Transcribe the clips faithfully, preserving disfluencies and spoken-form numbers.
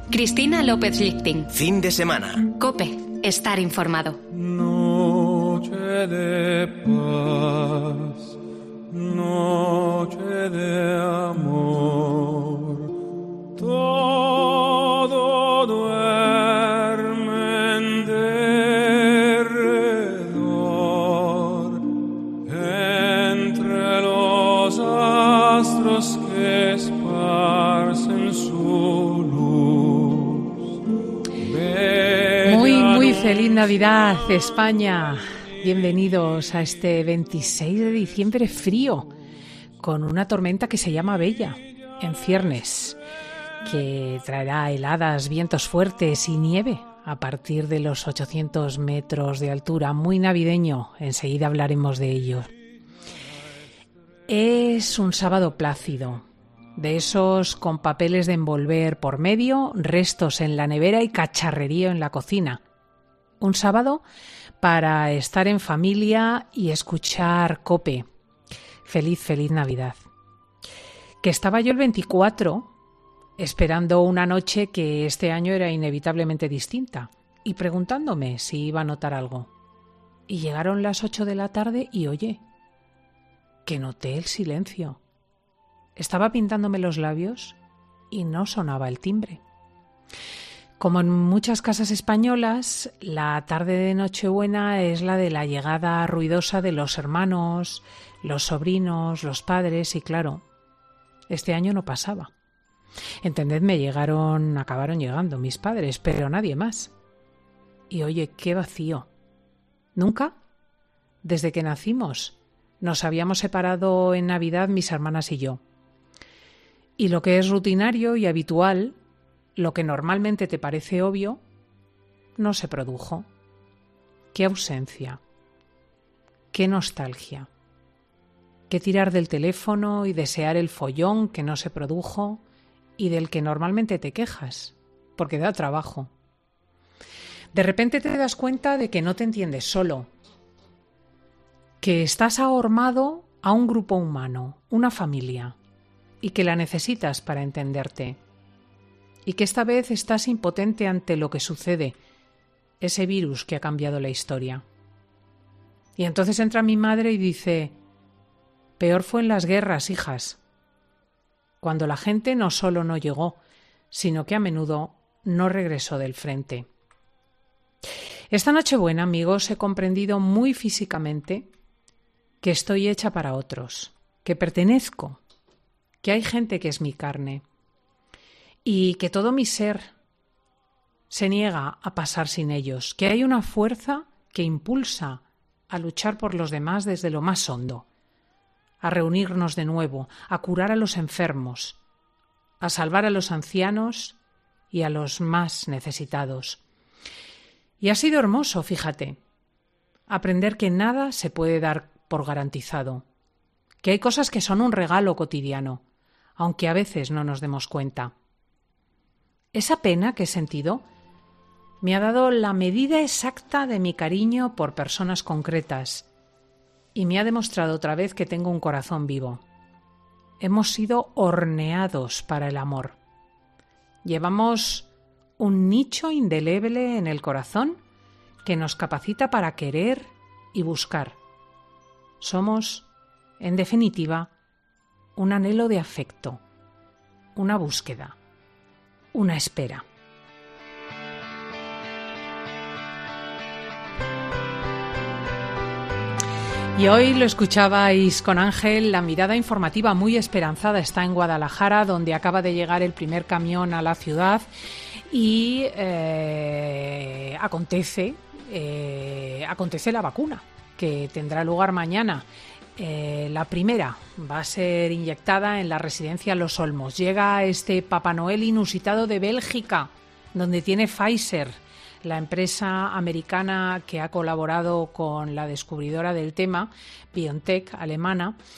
Cristina López Lichting. Fin de semana. COPE. Estar informado. Noche de paz, noche de amor, todo duerme en derredor, entre los astros que esparcen su luz. Muy, muy feliz Navidad, España. Bienvenidos a este veintiséis de diciembre frío, con una tormenta que se llama Bella, en ciernes, que traerá heladas, vientos fuertes y nieve a partir de los ochocientos metros de altura. Muy navideño, enseguida hablaremos de ello. Es un sábado plácido, de esos con papeles de envolver por medio, restos en la nevera y cacharrerío en la cocina. Un sábado para estar en familia y escuchar COPE. Feliz, feliz Navidad. Que estaba yo el veinticuatro esperando una noche que este año era inevitablemente distinta y preguntándome si iba a notar algo. Y llegaron las ocho de la tarde y oye, que noté el silencio. Estaba pintándome los labios y no sonaba el timbre. Como en muchas casas españolas, la tarde de Nochebuena es la de la llegada ruidosa de los hermanos, los sobrinos, los padres y claro, este año no pasaba. Entendedme, llegaron, acabaron llegando mis padres, pero nadie más. Y oye, qué vacío. Nunca, desde que nacimos, nos habíamos separado en Navidad mis hermanas y yo. Y lo que es rutinario y habitual, lo que normalmente te parece obvio, no se produjo. Qué ausencia, qué nostalgia, qué tirar del teléfono y desear el follón que no se produjo y del que normalmente te quejas, porque da trabajo. De repente te das cuenta de que no te entiendes solo, que estás ahormado a un grupo humano, una familia, y que la necesitas para entenderte. Y que esta vez estás impotente ante lo que sucede, ese virus que ha cambiado la historia. Y entonces entra mi madre y dice, peor fue en las guerras, hijas, cuando la gente no solo no llegó, sino que a menudo no regresó del frente. Esta Nochebuena, amigos, he comprendido muy físicamente que estoy hecha para otros, que pertenezco, que hay gente que es mi carne, y que todo mi ser se niega a pasar sin ellos, que hay una fuerza que impulsa a luchar por los demás desde lo más hondo, a reunirnos de nuevo, a curar a los enfermos, a salvar a los ancianos y a los más necesitados. Y ha sido hermoso, fíjate, aprender que nada se puede dar por garantizado, que hay cosas que son un regalo cotidiano, aunque a veces no nos demos cuenta. Esa pena que he sentido me ha dado la medida exacta de mi cariño por personas concretas y me ha demostrado otra vez que tengo un corazón vivo. Hemos sido horneados para el amor. Llevamos un nicho indeleble en el corazón que nos capacita para querer y buscar. Somos, en definitiva, un anhelo de afecto, una búsqueda, una espera. Y hoy lo escuchabais con Ángel, la mirada informativa muy esperanzada está en Guadalajara, donde acaba de llegar el primer camión a la ciudad y eh, acontece, eh, acontece la vacuna, que tendrá lugar mañana. Eh, la primera va a ser inyectada en la residencia Los Olmos. Llega este Papá Noel inusitado de Bélgica, donde tiene Pfizer, la empresa americana que ha colaborado con la descubridora del tema, BioNTech, alemana,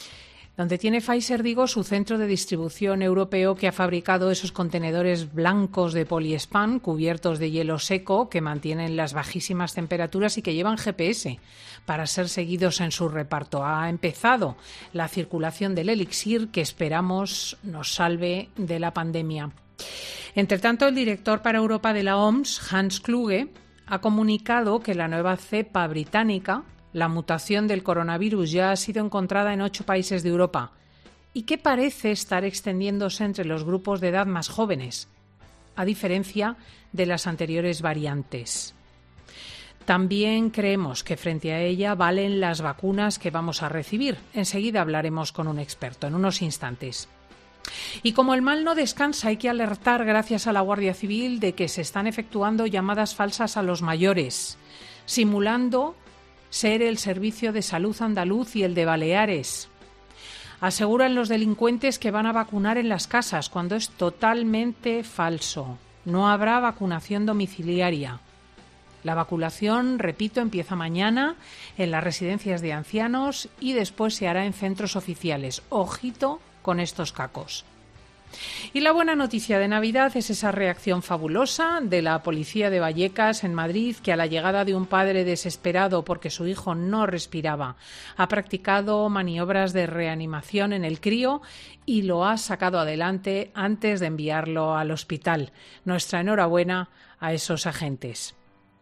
Donde tiene Pfizer, digo, su centro de distribución europeo que ha fabricado esos contenedores blancos de poliespan cubiertos de hielo seco que mantienen las bajísimas temperaturas y que llevan G P S para ser seguidos en su reparto. Ha empezado la circulación del elixir que esperamos nos salve de la pandemia. Entre tanto, el director para Europa de la O M S, Hans Kluge, ha comunicado que la nueva cepa británica, la mutación del coronavirus, ya ha sido encontrada en ocho países de Europa y que parece estar extendiéndose entre los grupos de edad más jóvenes, a diferencia de las anteriores variantes. También creemos que frente a ella valen las vacunas que vamos a recibir. Enseguida hablaremos con un experto, en unos instantes. Y como el mal no descansa, hay que alertar, gracias a la Guardia Civil, de que se están efectuando llamadas falsas a los mayores, simulando ser el Servicio de Salud andaluz y el de Baleares. Aseguran los delincuentes que van a vacunar en las casas, cuando es totalmente falso. No habrá vacunación domiciliaria. La vacunación, repito, empieza mañana en las residencias de ancianos y después se hará en centros oficiales. Ojito con estos cacos. Y la buena noticia de Navidad es esa reacción fabulosa de la policía de Vallecas, en Madrid, que a la llegada de un padre desesperado porque su hijo no respiraba, ha practicado maniobras de reanimación en el crío y lo ha sacado adelante antes de enviarlo al hospital. Nuestra enhorabuena a esos agentes.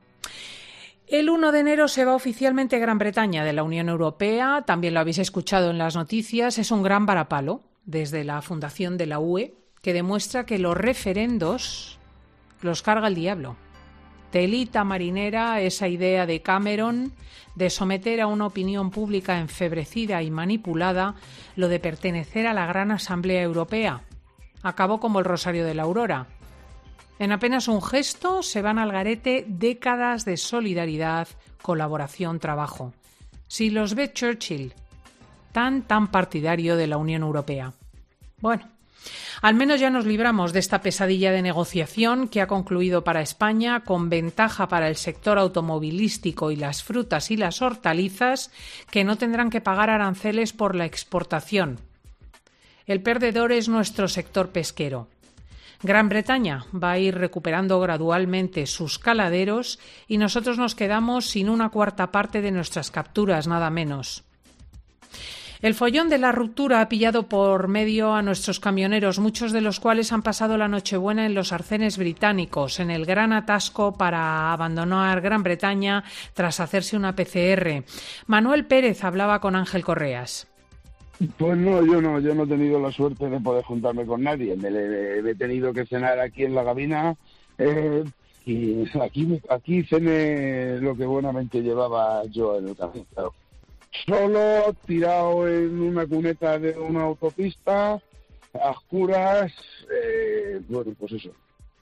El uno de enero se va oficialmente Gran Bretaña de la Unión Europea. También lo habéis escuchado en las noticias. Es un gran varapalo desde la fundación de la U E, que demuestra que los referendos los carga el diablo. Telita marinera esa idea de Cameron de someter a una opinión pública enfebrecida y manipulada lo de pertenecer a la Gran Asamblea Europea. Acabó como el Rosario de la Aurora. En apenas un gesto se van al garete décadas de solidaridad, colaboración, trabajo. Si los ve Churchill, tan, tan partidario de la Unión Europea. Bueno, al menos ya nos libramos de esta pesadilla de negociación que ha concluido para España con ventaja para el sector automovilístico y las frutas y las hortalizas, que no tendrán que pagar aranceles por la exportación. El perdedor es nuestro sector pesquero. Gran Bretaña va a ir recuperando gradualmente sus caladeros y nosotros nos quedamos sin una cuarta parte de nuestras capturas, nada menos. El follón de la ruptura ha pillado por medio a nuestros camioneros, muchos de los cuales han pasado la Nochebuena en los arcenes británicos, en el gran atasco para abandonar Gran Bretaña tras hacerse una P C R. Manuel Pérez hablaba con Ángel Correas. Pues no, yo no, yo no he tenido la suerte de poder juntarme con nadie. Me le, me he tenido que cenar aquí en la cabina eh, y aquí, aquí cené lo que buenamente llevaba yo en el camino. Claro. Solo tirado en una cuneta de una autopista, a oscuras, eh, bueno, pues eso.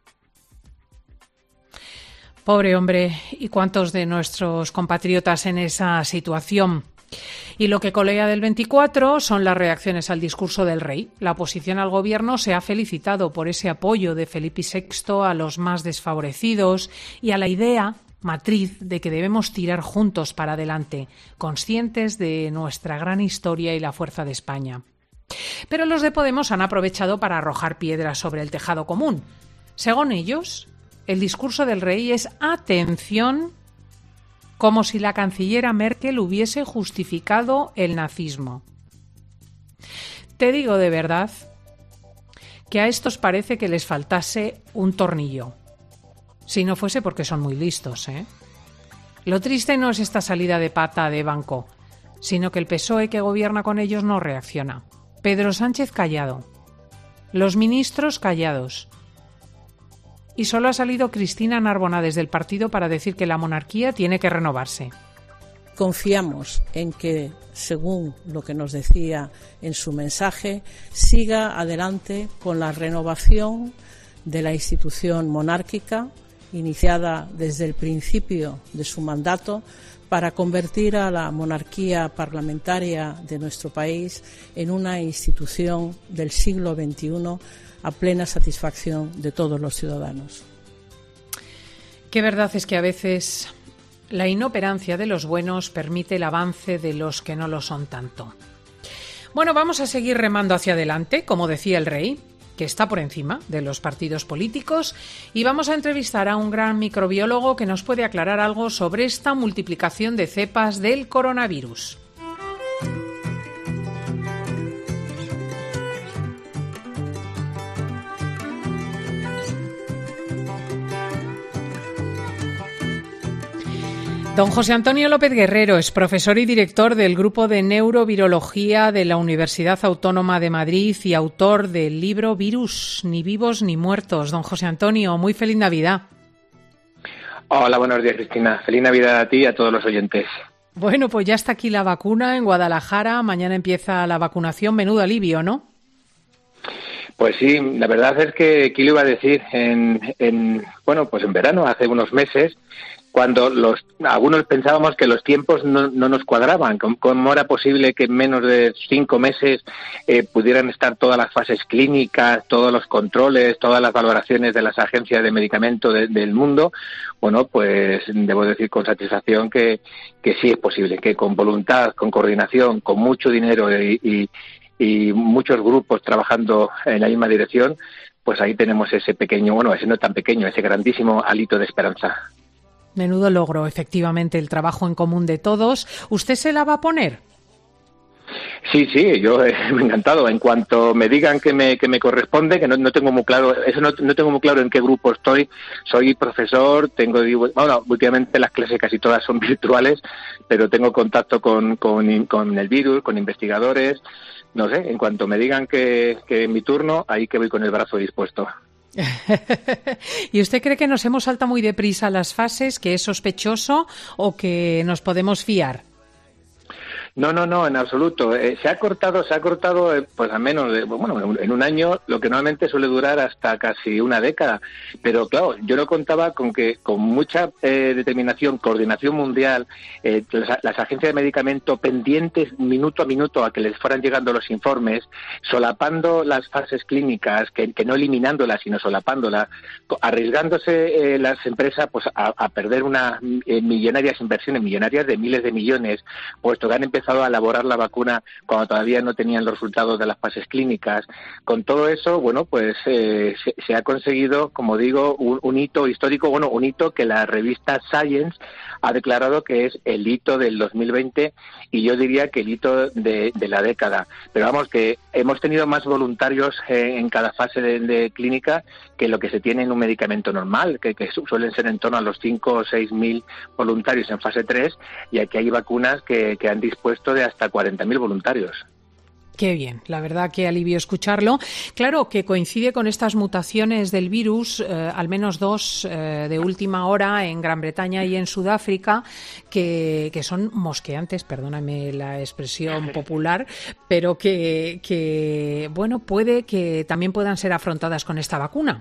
Pobre hombre, ¿y cuántos de nuestros compatriotas en esa situación? Y lo que colea del veinticuatro son las reacciones al discurso del rey. La oposición al gobierno se ha felicitado por ese apoyo de Felipe sexto a los más desfavorecidos y a la idea matriz de que debemos tirar juntos para adelante, conscientes de nuestra gran historia y la fuerza de España. Pero los de Podemos han aprovechado para arrojar piedras sobre el tejado común. Según ellos, el discurso del rey es atención, como si la canciller Merkel hubiese justificado el nazismo. Te digo de verdad que a estos parece que les faltase un tornillo. Si no fuese porque son muy listos, ¿eh? Lo triste no es esta salida de pata de banco, sino que el P S O E que gobierna con ellos no reacciona. Pedro Sánchez callado. Los ministros callados. Y solo ha salido Cristina Narbona desde el partido para decir que la monarquía tiene que renovarse. Confiamos en que, según lo que nos decía en su mensaje, siga adelante con la renovación de la institución monárquica, iniciada desde el principio de su mandato, para convertir a la monarquía parlamentaria de nuestro país en una institución del siglo veintiuno a plena satisfacción de todos los ciudadanos. Qué verdad es que a veces la inoperancia de los buenos permite el avance de los que no lo son tanto. Bueno, vamos a seguir remando hacia adelante, como decía el rey, que está por encima de los partidos políticos, y vamos a entrevistar a un gran microbiólogo que nos puede aclarar algo sobre esta multiplicación de cepas del coronavirus. Don José Antonio López Guerrero es profesor y director del Grupo de Neurovirología de la Universidad Autónoma de Madrid y autor del libro Virus, ni vivos ni muertos. Don José Antonio, muy feliz Navidad. Hola, buenos días, Cristina. Feliz Navidad a ti y a todos los oyentes. Bueno, pues ya está aquí la vacuna en Guadalajara. Mañana empieza la vacunación. Menudo alivio, ¿no? Pues sí, la verdad es que aquí lo iba a decir en, en bueno, pues en verano, hace unos meses, cuando los algunos pensábamos que los tiempos no, no nos cuadraban. ¿Cómo era posible que en menos de cinco meses eh, pudieran estar todas las fases clínicas, todos los controles, todas las valoraciones de las agencias de medicamento de, del mundo? Bueno, pues debo decir con satisfacción que, que sí es posible, que con voluntad, con coordinación, con mucho dinero y, y, y muchos grupos trabajando en la misma dirección, pues ahí tenemos ese pequeño, bueno, ese no tan pequeño, ese grandísimo hálito de esperanza. Menudo logro, efectivamente, el trabajo en común de todos. ¿Usted se la va a poner? Sí, sí, yo eh, me he encantado. En cuanto me digan que me que me corresponde, que no, no tengo muy claro, eso no, no tengo muy claro en qué grupo estoy. Soy profesor, tengo, bueno, últimamente las clases casi todas son virtuales, pero tengo contacto con, con, con el virus, con investigadores. No sé, en cuanto me digan que, que es mi turno, ahí que voy con el brazo dispuesto. ¿Y usted cree que nos hemos saltado muy deprisa las fases, que es sospechoso o que nos podemos fiar? No, no, no, en absoluto. Eh, se ha cortado, se ha cortado, eh, pues al menos, de, bueno, en un año, lo que normalmente suele durar hasta casi una década. Pero claro, yo no contaba con que con mucha eh, determinación, coordinación mundial, eh, las, las agencias de medicamento pendientes minuto a minuto a que les fueran llegando los informes, solapando las fases clínicas, que, que no eliminándolas, sino solapándolas, arriesgándose eh, las empresas pues a, a perder unas eh, millonarias inversiones, millonarias de miles de millones, puesto que han empezado a elaborar la vacuna cuando todavía no tenían los resultados de las fases clínicas. Con todo eso, bueno, pues eh, se, se ha conseguido, como digo, un, un hito histórico, bueno, un hito que la revista Science ha declarado que es el hito del dos mil veinte y yo diría que el hito de, de la década. Pero vamos, que hemos tenido más voluntarios eh, en cada fase de, de clínica que lo que se tiene en un medicamento normal, que, que suelen ser en torno a los cinco o seis mil voluntarios en fase tres, y aquí hay vacunas que, que han dispuesto de hasta cuarenta mil voluntarios. Qué bien, la verdad que alivio escucharlo. Claro que coincide con estas mutaciones del virus, eh, al menos dos eh, de última hora en Gran Bretaña y en Sudáfrica, que, que son mosqueantes, perdóname la expresión popular, pero que, que, bueno, puede que también puedan ser afrontadas con esta vacuna.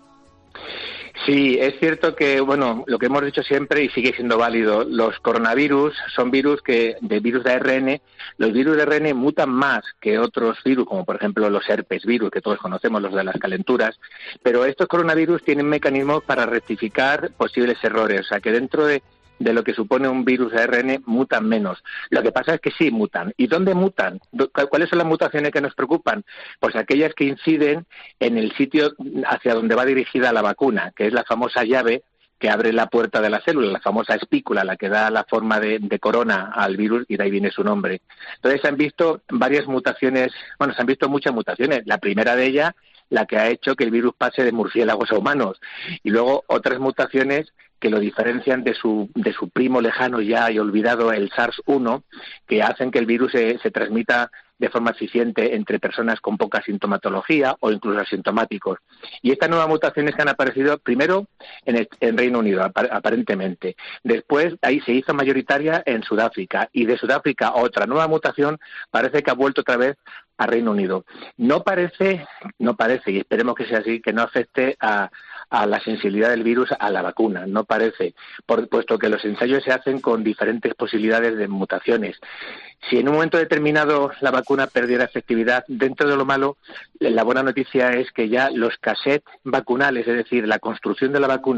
Sí, es cierto que, bueno, lo que hemos dicho siempre y sigue siendo válido, los coronavirus son virus que, de virus de A R N, los virus de A R N mutan más que otros virus, como por ejemplo los herpes virus, que todos conocemos, los de las calenturas, pero estos coronavirus tienen mecanismos para rectificar posibles errores, o sea que dentro de de lo que supone un virus A R N mutan menos. Lo que pasa es que sí mutan. ¿Y dónde mutan? ¿Cuáles son las mutaciones que nos preocupan? Pues aquellas que inciden en el sitio hacia donde va dirigida la vacuna, que es la famosa llave que abre la puerta de la célula, la famosa espícula, la que da la forma de, de corona al virus, y de ahí viene su nombre. Entonces se han visto varias mutaciones, bueno, se han visto muchas mutaciones. La primera de ellas, la que ha hecho que el virus pase de murciélagos a humanos, y luego otras mutaciones que lo diferencian de su de su primo lejano ya y olvidado, el SARS uno, que hacen que el virus se, se transmita de forma eficiente entre personas con poca sintomatología o incluso asintomáticos. Y estas nuevas mutaciones que han aparecido primero en el en Reino Unido, aparentemente. Después ahí se hizo mayoritaria en Sudáfrica, y de Sudáfrica otra nueva mutación parece que ha vuelto otra vez a Reino Unido. No parece, no parece, y esperemos que sea así, que no afecte a a la sensibilidad del virus a la vacuna, no parece, por, puesto que los ensayos se hacen con diferentes posibilidades de mutaciones. Si en un momento determinado la vacuna perdiera efectividad, dentro de lo malo, la buena noticia es que ya los cassettes vacunales, es decir, la construcción de la vacuna,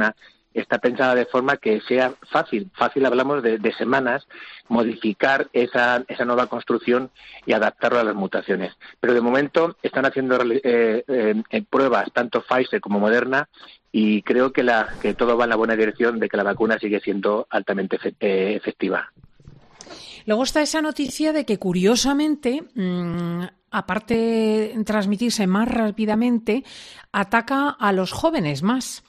está pensada de forma que sea fácil, fácil hablamos de, de semanas, modificar esa, esa nueva construcción y adaptarlo a las mutaciones. Pero de momento están haciendo eh, eh, pruebas tanto Pfizer como Moderna y creo que, la, que todo va en la buena dirección de que la vacuna sigue siendo altamente eh, efectiva. Luego está esa noticia de que, curiosamente, mmm, aparte de transmitirse más rápidamente, ataca a los jóvenes más.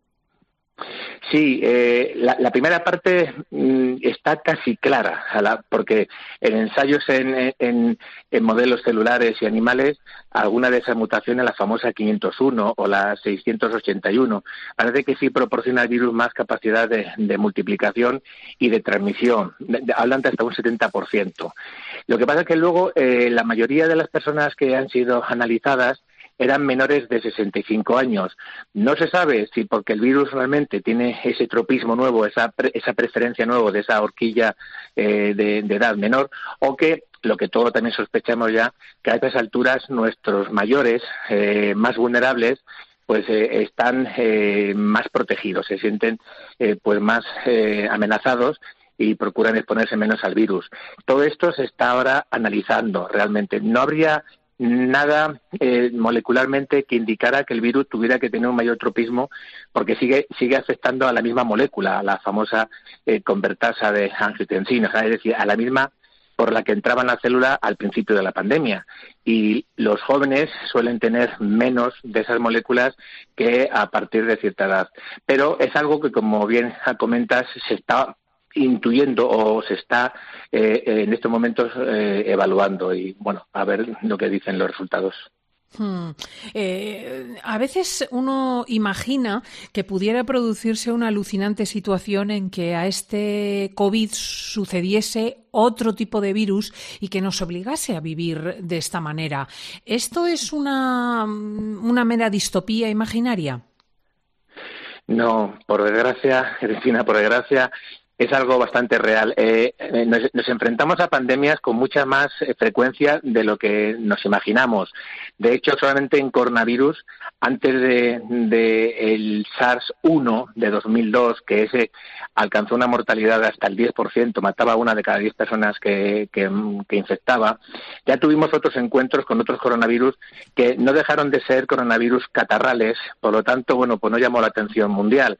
Sí, eh, la, la primera parte mm, está casi clara, la, porque en ensayos en, en, en modelos celulares y animales, alguna de esas mutaciones, la famosa quinientos uno o la seiscientos ochenta y uno, parece que sí proporciona al virus más capacidad de, de multiplicación y de transmisión, de, de, hablan de hasta un setenta por ciento. Lo que pasa es que luego eh, la mayoría de las personas que han sido analizadas eran menores de sesenta y cinco años. No se sabe si porque el virus realmente tiene ese tropismo nuevo, esa pre, esa preferencia nueva de esa horquilla eh, de, de edad menor, o que, lo que todos también sospechamos ya, que a estas alturas nuestros mayores, eh, más vulnerables, pues eh, están eh, más protegidos, se sienten eh, pues más eh, amenazados y procuran exponerse menos al virus. Todo esto se está ahora analizando realmente. No habría nada eh, molecularmente que indicara que el virus tuviera que tener un mayor tropismo, porque sigue sigue afectando a la misma molécula, a la famosa eh, convertasa de angiotensina, o sea, es decir, a la misma por la que entraba en la célula al principio de la pandemia. Y los jóvenes suelen tener menos de esas moléculas que a partir de cierta edad. Pero es algo que, como bien comentas, se está intuyendo o se está eh, en estos momentos eh, evaluando y, bueno, a ver lo que dicen los resultados. Hmm. Eh, a veces uno imagina que pudiera producirse una alucinante situación en que a este COVID sucediese otro tipo de virus y que nos obligase a vivir de esta manera. ¿Esto es una, una mera distopía imaginaria? No, por desgracia, Cristina, por desgracia, es algo bastante real. Eh, nos, nos enfrentamos a pandemias con mucha más eh, frecuencia de lo que nos imaginamos. De hecho, solamente en coronavirus, antes de, de el SARS uno de dos mil dos, que ese alcanzó una mortalidad de hasta el diez por ciento, mataba a una de cada diez personas que, que, que infectaba, ya tuvimos otros encuentros con otros coronavirus que no dejaron de ser coronavirus catarrales, por lo tanto, bueno, pues no llamó la atención mundial.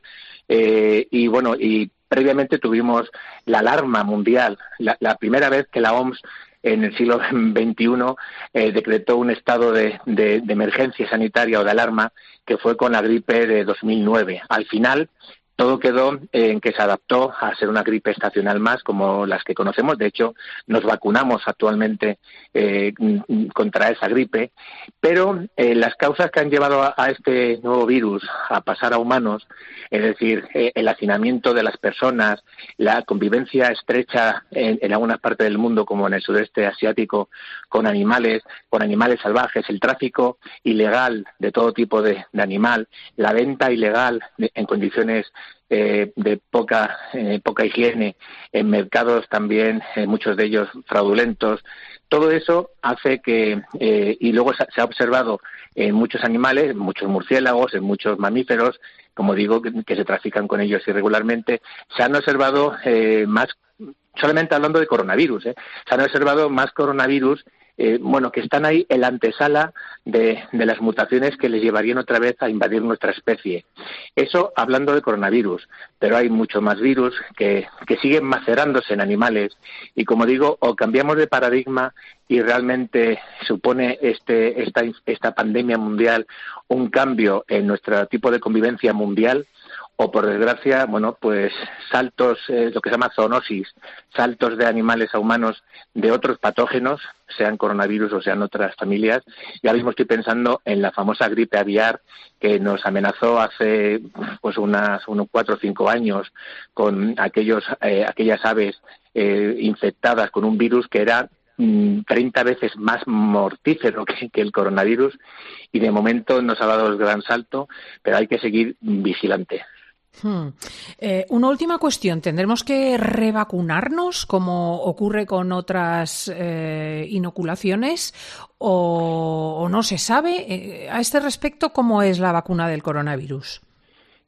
Eh, y bueno, y previamente tuvimos la alarma mundial, la, la primera vez que la O M S en el siglo veintiuno eh, decretó un estado de, de, de emergencia sanitaria o de alarma, que fue con la gripe de dos mil nueve. Al final, todo quedó en que se adaptó a ser una gripe estacional más, como las que conocemos. De hecho, nos vacunamos actualmente eh, contra esa gripe. Pero eh, las causas que han llevado a, a este nuevo virus a pasar a humanos, es decir, eh, el hacinamiento de las personas, la convivencia estrecha en, en algunas partes del mundo, como en el sudeste asiático, con animales, con animales salvajes, el tráfico ilegal de todo tipo de, de animal, la venta ilegal de, en condiciones Eh, de poca eh, poca higiene en mercados también, eh, muchos de ellos fraudulentos. Todo eso hace que, eh, y luego se, se ha observado en muchos animales, en muchos murciélagos, en muchos mamíferos, como digo, que, que se trafican con ellos irregularmente, se han observado eh, más, solamente hablando de coronavirus, eh, se han observado más coronavirus Eh, bueno, que están ahí en la antesala de, de las mutaciones que les llevarían otra vez a invadir nuestra especie. Eso hablando de coronavirus, pero hay mucho más virus que, que siguen macerándose en animales y, como digo, o cambiamos de paradigma y realmente supone este esta, esta pandemia mundial un cambio en nuestro tipo de convivencia mundial, o por desgracia, bueno, pues saltos, eh, lo que se llama zoonosis, saltos de animales a humanos de otros patógenos, sean coronavirus o sean otras familias. Y ahora mismo estoy pensando en la famosa gripe aviar que nos amenazó hace pues unas unos cuatro o cinco años con aquellos eh, aquellas aves eh, infectadas con un virus que era treinta veces más mortífero que, que el coronavirus, y de momento nos ha dado el gran salto, pero hay que seguir vigilante. Hmm. Eh, una última cuestión. ¿Tendremos que revacunarnos como ocurre con otras eh, inoculaciones o, o no se sabe? Eh, a este respecto, ¿cómo es la vacuna del coronavirus?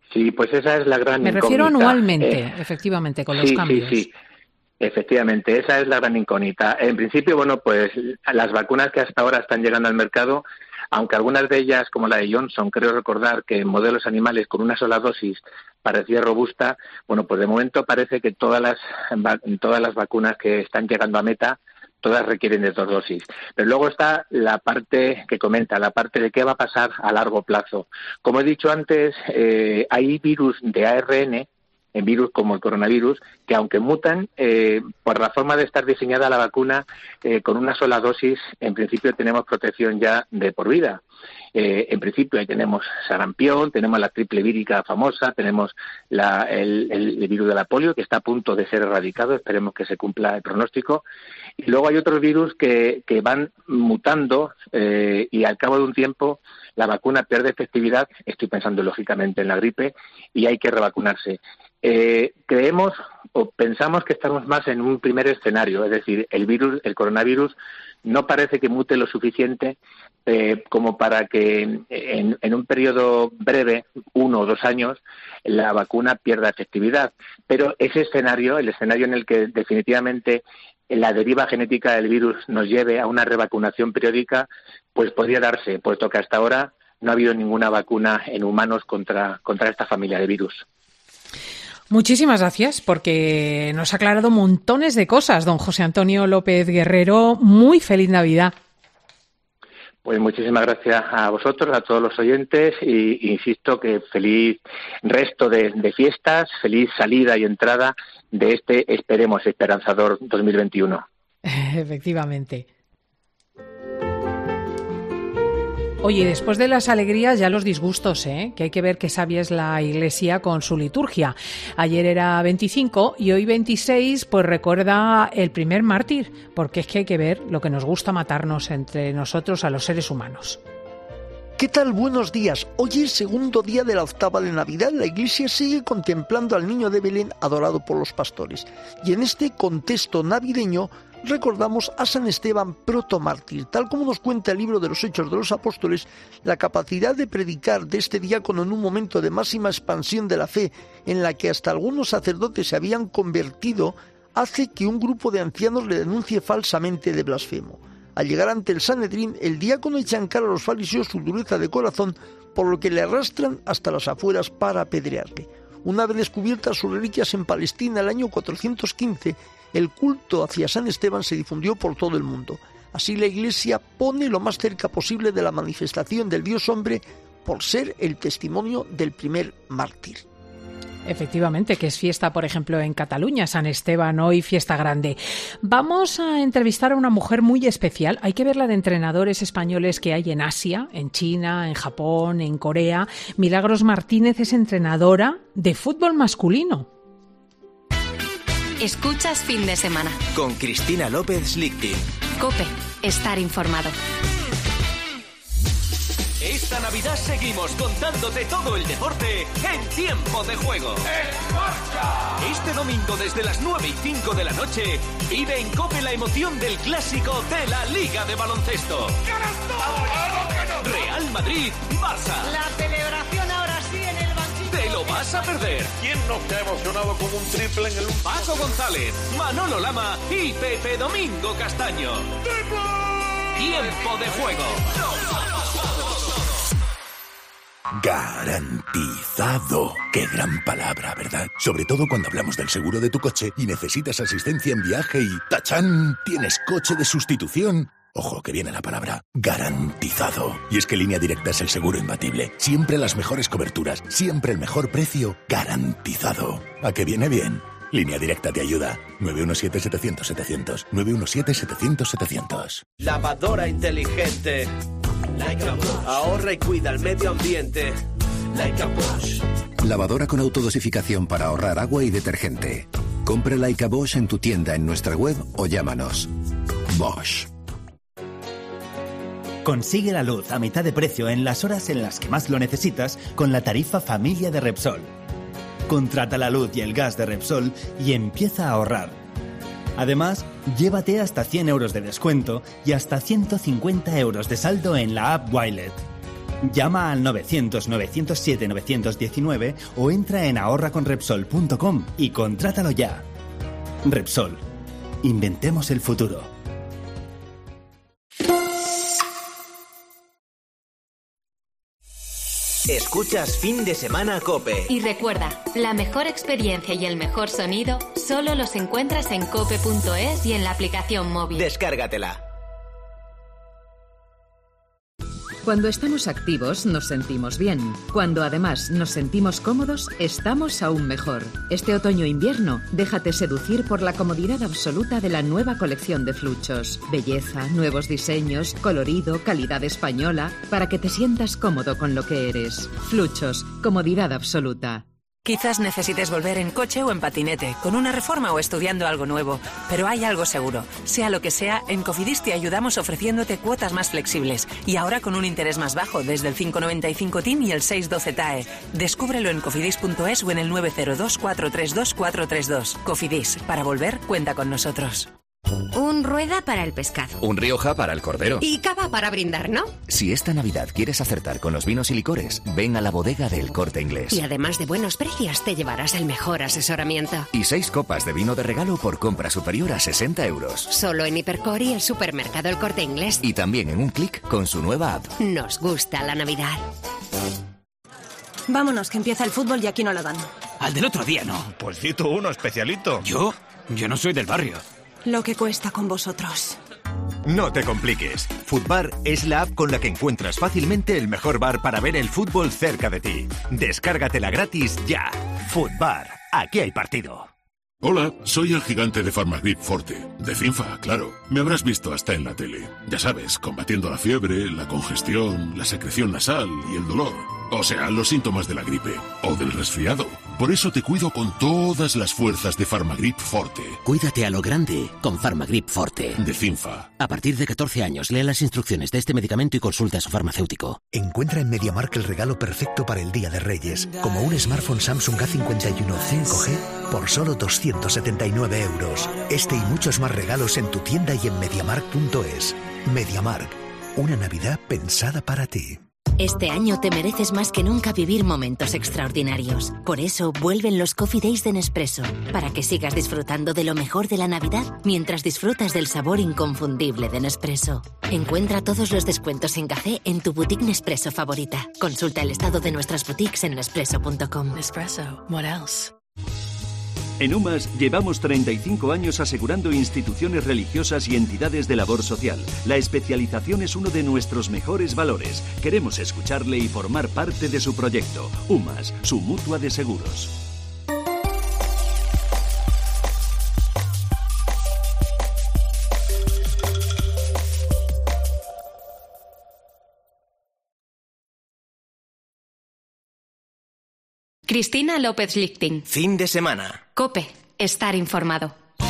Sí, pues esa es la gran Me incógnita. refiero anualmente, eh, efectivamente, con sí, los cambios. Sí, sí. Efectivamente, esa es la gran incógnita. En principio, bueno, pues las vacunas que hasta ahora están llegando al mercado, aunque algunas de ellas, como la de Johnson, creo recordar que en modelos animales con una sola dosis parecía robusta, bueno, pues de momento parece que todas las, todas las vacunas que están llegando a meta, todas requieren de dos dosis. Pero luego está la parte que comenta, la parte de qué va a pasar a largo plazo. Como he dicho antes, eh, hay virus de A R N, en virus como el coronavirus, que aunque mutan, eh, por la forma de estar diseñada la vacuna, eh, con una sola dosis, en principio tenemos protección ya de por vida. Eh, en principio ahí tenemos sarampión, tenemos la triple vírica famosa, tenemos la, el, el virus de la polio, que está a punto de ser erradicado, esperemos que se cumpla el pronóstico. Y luego hay otros virus que, que van mutando eh, y al cabo de un tiempo la vacuna pierde efectividad, estoy pensando lógicamente en la gripe, y hay que revacunarse. Eh, creemos o pensamos que estamos más en un primer escenario, es decir, el virus, el coronavirus no parece que mute lo suficiente eh, como para que en, en un periodo breve, uno o dos años, la vacuna pierda efectividad. Pero ese escenario, el escenario en el que definitivamente la deriva genética del virus nos lleve a una revacunación periódica, pues podría darse, puesto que hasta ahora no ha habido ninguna vacuna en humanos contra, contra esta familia de virus. Muchísimas gracias, porque nos ha aclarado montones de cosas, don José Antonio López Guerrero. Muy feliz Navidad. Pues muchísimas gracias a vosotros, a todos los oyentes, y insisto que feliz resto de, de fiestas, feliz salida y entrada de este, esperemos, esperanzador dos mil veintiuno. Efectivamente. Oye, después de las alegrías ya los disgustos, ¿eh? Que hay que ver qué sabia es la Iglesia con su liturgia. Ayer era veinticinco y hoy veintiséis, pues recuerda el primer mártir, porque es que hay que ver lo que nos gusta matarnos entre nosotros a los seres humanos. ¿Qué tal? Buenos días. Hoy es segundo día de la octava de Navidad. La Iglesia sigue contemplando al niño de Belén adorado por los pastores. Y en este contexto navideño recordamos a San Esteban protomártir. Tal como nos cuenta el libro de los Hechos de los Apóstoles, la capacidad de predicar de este diácono en un momento de máxima expansión de la fe, en la que hasta algunos sacerdotes se habían convertido, hace que un grupo de ancianos le denuncie falsamente de blasfemo. Al llegar ante el Sanedrín, el diácono echa en cara a los fariseos su dureza de corazón, por lo que le arrastran hasta las afueras para apedrearle. Una vez descubiertas sus reliquias en Palestina el año cuatrocientos quince, el culto hacia San Esteban se difundió por todo el mundo. Así la Iglesia pone lo más cerca posible de la manifestación del Dios hombre por ser el testimonio del primer mártir. Efectivamente, que es fiesta, por ejemplo, en Cataluña, San Esteban, hoy fiesta grande. Vamos a entrevistar a una mujer muy especial. Hay que ver la de entrenadores españoles que hay en Asia, en China, en Japón, en Corea. Milagros Martínez es entrenadora de fútbol masculino. Escuchas Fin de Semana. Con Cristina López Lichting. COPE. Estar informado. Esta Navidad seguimos contándote todo el deporte en Tiempo de Juego. ¡En marcha! Este domingo desde las nueve y cinco de la noche vive en COPE la emoción del clásico de la Liga de Baloncesto. Real Madrid, Barça. La celebración ahora sí en el banquillo. ¿Te lo vas a perder? ¿Quién no te ha emocionado con un triple en el... Paco González, Manolo Lama y Pepe Domingo Castaño. Tiempo de Juego. Garantizado. Qué gran palabra, ¿verdad? Sobre todo cuando hablamos del seguro de tu coche y necesitas asistencia en viaje y ¡tachán! ¿Tienes coche de sustitución? Ojo, que viene la palabra garantizado. Y es que Línea Directa es el seguro imbatible. Siempre las mejores coberturas, siempre el mejor precio, garantizado. ¿A qué viene bien? Línea Directa te ayuda. nueve uno siete, setecientos, setecientos. nueve uno siete, setecientos, setecientos. Lavadora inteligente. Like a Bosch. Ahorra y cuida el medio ambiente. Like a Bosch. Lavadora con autodosificación para ahorrar agua y detergente. Compra Like a Bosch en tu tienda, en nuestra web o llámanos. Bosch. Consigue la luz a mitad de precio en las horas en las que más lo necesitas con la tarifa Familia de Repsol. Contrata la luz y el gas de Repsol y empieza a ahorrar. Además, llévate hasta cien euros de descuento y hasta ciento cincuenta euros de saldo en la app Wilet. Llama al novecientos, novecientos siete, novecientos diecinueve o entra en ahorra con repsol punto com y contrátalo ya. Repsol. Inventemos el futuro. Escuchas Fin de Semana COPE. Y recuerda, la mejor experiencia y el mejor sonido solo los encuentras en cope punto es y en la aplicación móvil. Descárgatela. Cuando estamos activos nos sentimos bien. Cuando además nos sentimos cómodos, estamos aún mejor. Este otoño-invierno, déjate seducir por la comodidad absoluta de la nueva colección de Fluchos. Belleza, nuevos diseños, colorido, calidad española, para que te sientas cómodo con lo que eres. Fluchos, comodidad absoluta. Quizás necesites volver en coche o en patinete, con una reforma o estudiando algo nuevo. Pero hay algo seguro. Sea lo que sea, en Cofidis te ayudamos ofreciéndote cuotas más flexibles. Y ahora con un interés más bajo, desde el cinco noventa y cinco T I M y el seis doce T A E. Descúbrelo en cofidis punto es o en el nueve cero dos, cuatro tres dos, cuatro tres dos. Cofidis, para volver, cuenta con nosotros. Un rueda para el pescado. Un Rioja para el cordero. Y cava para brindar, ¿no? Si esta Navidad quieres acertar con los vinos y licores, ven a la bodega del Corte Inglés. Y además de buenos precios, te llevarás el mejor asesoramiento. Y seis copas de vino de regalo por compra superior a sesenta euros. Solo en Hipercor y el supermercado El Corte Inglés. Y también en un clic con su nueva app. Nos gusta la Navidad. Vámonos, que empieza el fútbol y aquí no la dan. Al del otro día, no. Pues di tú uno especialito. ¿Yo? Yo no soy del barrio. Lo que cuesta con vosotros. No te compliques. Futbar es la app con la que encuentras fácilmente el mejor bar para ver el fútbol cerca de ti. Descárgatela gratis ya. Futbar. Aquí hay partido. Hola, soy el gigante de Farmagrip Forte, de Finfa, claro. Me habrás visto hasta en la tele. Ya sabes, combatiendo la fiebre, la congestión, la secreción nasal y el dolor. O sea, los síntomas de la gripe o del resfriado. Por eso te cuido con todas las fuerzas de Farmagrip Forte. Cuídate a lo grande con Farmagrip Forte. De Finfa. A partir de catorce años, lea las instrucciones de este medicamento y consulta a su farmacéutico. Encuentra en MediaMarkt el regalo perfecto para el Día de Reyes, como un smartphone Samsung A cincuenta y uno cinco G por solo doscientos setenta y nueve euros. Este y muchos más regalos en tu tienda y en mediamarkt punto es. MediaMarkt. Una Navidad pensada para ti. Este año te mereces más que nunca vivir momentos extraordinarios. Por eso vuelven los Coffee Days de Nespresso, para que sigas disfrutando de lo mejor de la Navidad mientras disfrutas del sabor inconfundible de Nespresso. Encuentra todos los descuentos en café en tu boutique Nespresso favorita. Consulta el estado de nuestras boutiques en nespresso punto com. Nespresso, what else? En UMAS llevamos treinta y cinco años asegurando instituciones religiosas y entidades de labor social. La especialización es uno de nuestros mejores valores. Queremos escucharle y formar parte de su proyecto. UMAS, su mutua de seguros. Cristina López Lichting. Fin de semana. COPE. Estar informado.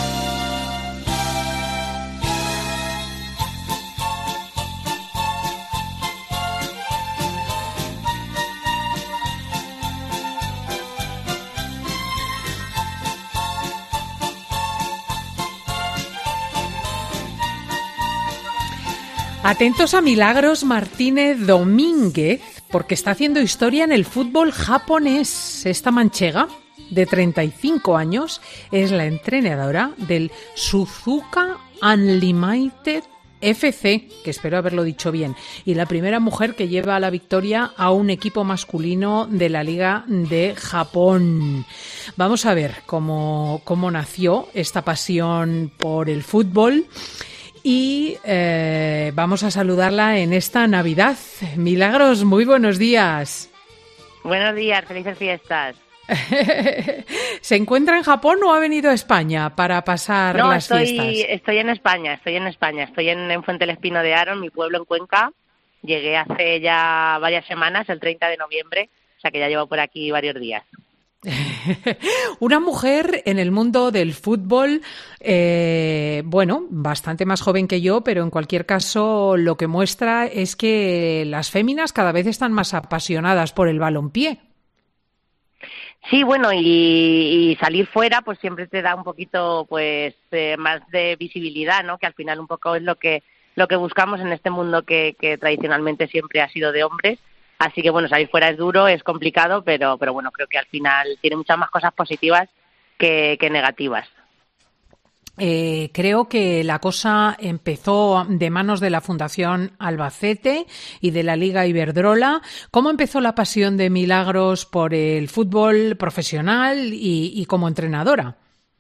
Atentos a Milagros Martínez Domínguez, porque está haciendo historia en el fútbol japonés. Esta manchega, de treinta y cinco años, es la entrenadora del Suzuka Unlimited F C, que espero haberlo dicho bien, y la primera mujer que lleva a la victoria a un equipo masculino de la Liga de Japón. Vamos a ver cómo, cómo nació esta pasión por el fútbol. Y eh, vamos a saludarla en esta Navidad. Milagros, muy buenos días. Buenos días, felices fiestas. ¿Se encuentra en Japón o ha venido a España para pasar no, las estoy, fiestas? No, estoy en España, estoy en España. Estoy en, en Fuente del Espino de Aro, en mi pueblo en Cuenca. Llegué hace ya varias semanas, el treinta de noviembre, o sea que ya llevo por aquí varios días. Una mujer en el mundo del fútbol, eh, bueno, bastante más joven que yo, pero en cualquier caso lo que muestra es que las féminas cada vez están más apasionadas por el balonpié. Sí, bueno, y, y salir fuera pues siempre te da un poquito pues eh, más de visibilidad, ¿no? Que al final un poco es lo que lo que buscamos en este mundo que, que tradicionalmente siempre ha sido de hombres. Así que bueno, salir fuera es duro, es complicado, pero, pero bueno, creo que al final tiene muchas más cosas positivas que, que negativas. Eh, creo que la cosa empezó de manos de la Fundación Albacete y de la Liga Iberdrola. ¿Cómo empezó la pasión de Milagros por el fútbol profesional y, y como entrenadora?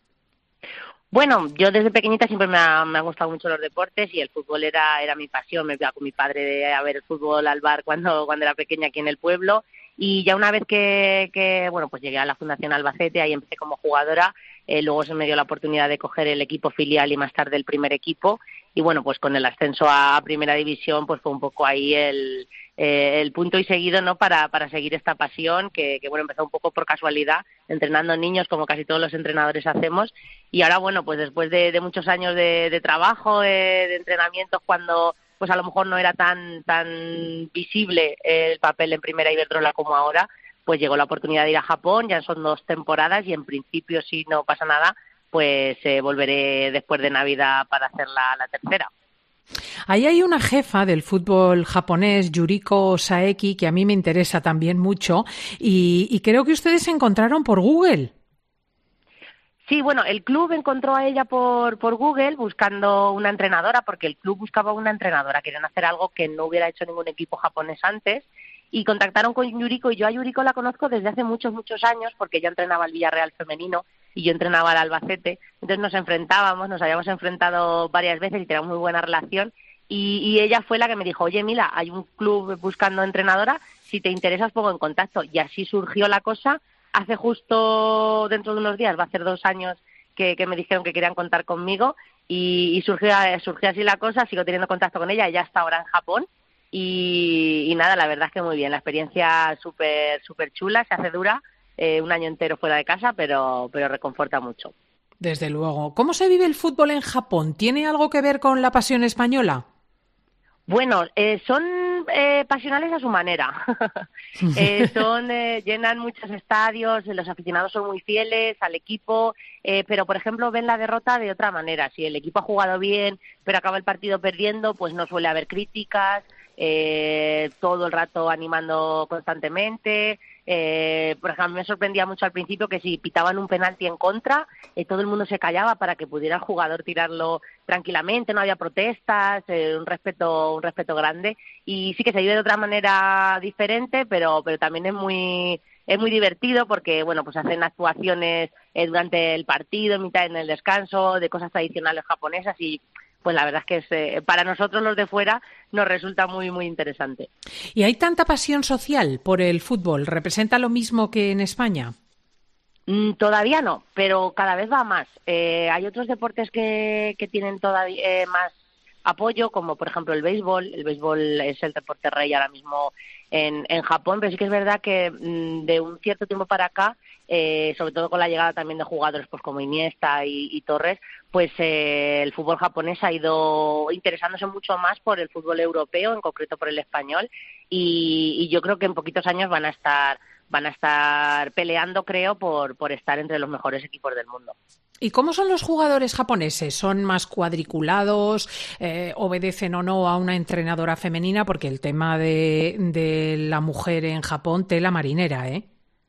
Bueno, yo desde pequeñita siempre me ha, me ha gustado mucho los deportes y el fútbol era, era mi pasión. Me iba con mi padre a ver el fútbol al bar cuando, cuando era pequeña aquí en el pueblo. Y ya una vez que, que bueno, pues llegué a la Fundación Albacete, ahí empecé como jugadora. Eh, luego se me dio la oportunidad de coger el equipo filial y más tarde el primer equipo. Y bueno, pues con el ascenso a Primera División, pues fue un poco ahí el, eh, el punto y seguido, ¿no? Para, para seguir esta pasión que, que, bueno, empezó un poco por casualidad, entrenando niños como casi todos los entrenadores hacemos. Y ahora, bueno, pues después de, de muchos años de, de trabajo, eh, de entrenamientos, cuando pues a lo mejor no era tan, tan visible el papel en Primera Iberdrola como ahora, pues llegó la oportunidad de ir a Japón, ya son dos temporadas y en principio, si no pasa nada, pues eh, volveré después de Navidad para hacer la, la tercera. Ahí hay una jefa del fútbol japonés, Yuriko Saeki, que a mí me interesa también mucho y, y creo que ustedes se encontraron por Google. Sí, bueno, el club encontró a ella por, por Google buscando una entrenadora, porque el club buscaba una entrenadora, querían hacer algo que no hubiera hecho ningún equipo japonés antes, y contactaron con Yuriko, y yo a Yuriko la conozco desde hace muchos, muchos años, porque ella entrenaba al Villarreal femenino y yo entrenaba al Albacete, entonces nos enfrentábamos, nos habíamos enfrentado varias veces y teníamos muy buena relación, y, y ella fue la que me dijo, oye, Mila, hay un club buscando entrenadora, si te interesa os pongo en contacto, y así surgió la cosa. Hace justo dentro de unos días, va a ser dos años que, que me dijeron que querían contar conmigo y, y surgió, surgió así la cosa, sigo teniendo contacto con ella, ella está ahora en Japón y, y nada, la verdad es que muy bien, la experiencia súper súper chula, se hace dura, eh, un año entero fuera de casa, pero, pero reconforta mucho. Desde luego. ¿Cómo se vive el fútbol en Japón? ¿Tiene algo que ver con la pasión española? Bueno, eh, son eh, pasionales a su manera. eh, son eh, llenan muchos estadios, los aficionados son muy fieles al equipo, eh, pero por ejemplo ven la derrota de otra manera. Si el equipo ha jugado bien, pero acaba el partido perdiendo, pues no suele haber críticas, eh, todo el rato animando constantemente. Eh, por ejemplo, me sorprendía mucho al principio que si pitaban un penalti en contra, eh, todo el mundo se callaba para que pudiera el jugador tirarlo tranquilamente, no había protestas, eh, un respeto un respeto grande y sí que se vive de otra manera diferente, pero pero también es muy es muy divertido porque bueno, pues hacen actuaciones eh, durante el partido, en mitad en el descanso, de cosas tradicionales japonesas y pues la verdad es que es, eh, para nosotros los de fuera nos resulta muy, muy interesante. ¿Y hay tanta pasión social por el fútbol? ¿Representa lo mismo que en España? Mm, todavía no, pero cada vez va más. Eh, hay otros deportes que, que tienen todavía eh, más apoyo, como por ejemplo el béisbol. El béisbol es el deporte rey ahora mismo en, en Japón, pero sí que es verdad que mm, de un cierto tiempo para acá, eh, sobre todo con la llegada también de jugadores pues como Iniesta y, y Torres, pues eh, el fútbol japonés ha ido interesándose mucho más por el fútbol europeo, en concreto por el español, y, y yo creo que en poquitos años van a estar van a estar peleando, creo, por, por estar entre los mejores equipos del mundo. ¿Y cómo son los jugadores japoneses? ¿Son más cuadriculados? Eh, ¿Obedecen o no a una entrenadora femenina? Porque el tema de, de la mujer en Japón, tela marinera, ¿eh?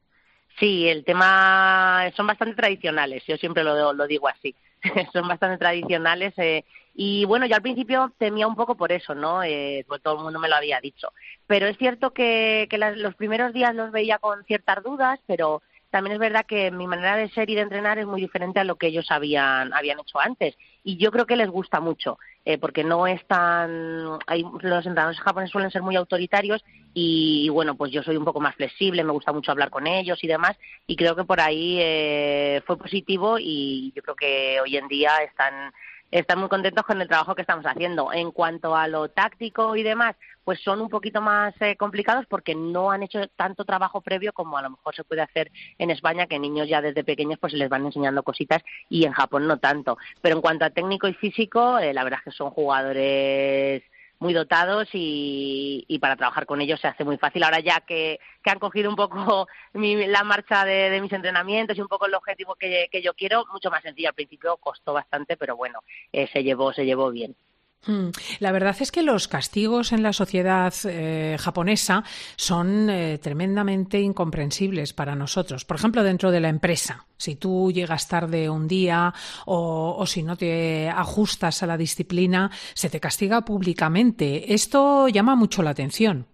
Sí, el tema son bastante tradicionales, yo siempre lo, lo digo así, son bastante tradicionales eh, y bueno, yo al principio temía un poco por eso, ¿no? Eh, pues todo el mundo me lo había dicho, pero es cierto que, que las, los primeros días los veía con ciertas dudas, pero también es verdad que mi manera de ser y de entrenar es muy diferente a lo que ellos habían habían hecho antes y yo creo que les gusta mucho eh, porque no es tan hay, los entrenadores japoneses suelen ser muy autoritarios y, y bueno, pues yo soy un poco más flexible, me gusta mucho hablar con ellos y demás y creo que por ahí eh, fue positivo y yo creo que hoy en día están están muy contentos con el trabajo que estamos haciendo. En cuanto a lo táctico y demás, pues son un poquito más eh, complicados porque no han hecho tanto trabajo previo como a lo mejor se puede hacer en España, que niños ya desde pequeños pues les van enseñando cositas y en Japón no tanto. Pero en cuanto a técnico y físico, eh, la verdad es que son jugadores muy dotados y, y para trabajar con ellos se hace muy fácil. Ahora ya que, que han cogido un poco mi, la marcha de, de mis entrenamientos y un poco el objetivo que, que yo quiero, mucho más sencillo. Al principio costó bastante, pero bueno, eh, se llevó se llevó bien. La verdad es que los castigos en la sociedad eh, japonesa son eh, tremendamente incomprensibles para nosotros. Por ejemplo, dentro de la empresa, si tú llegas tarde un día o, o si no te ajustas a la disciplina, se te castiga públicamente. Esto llama mucho la atención.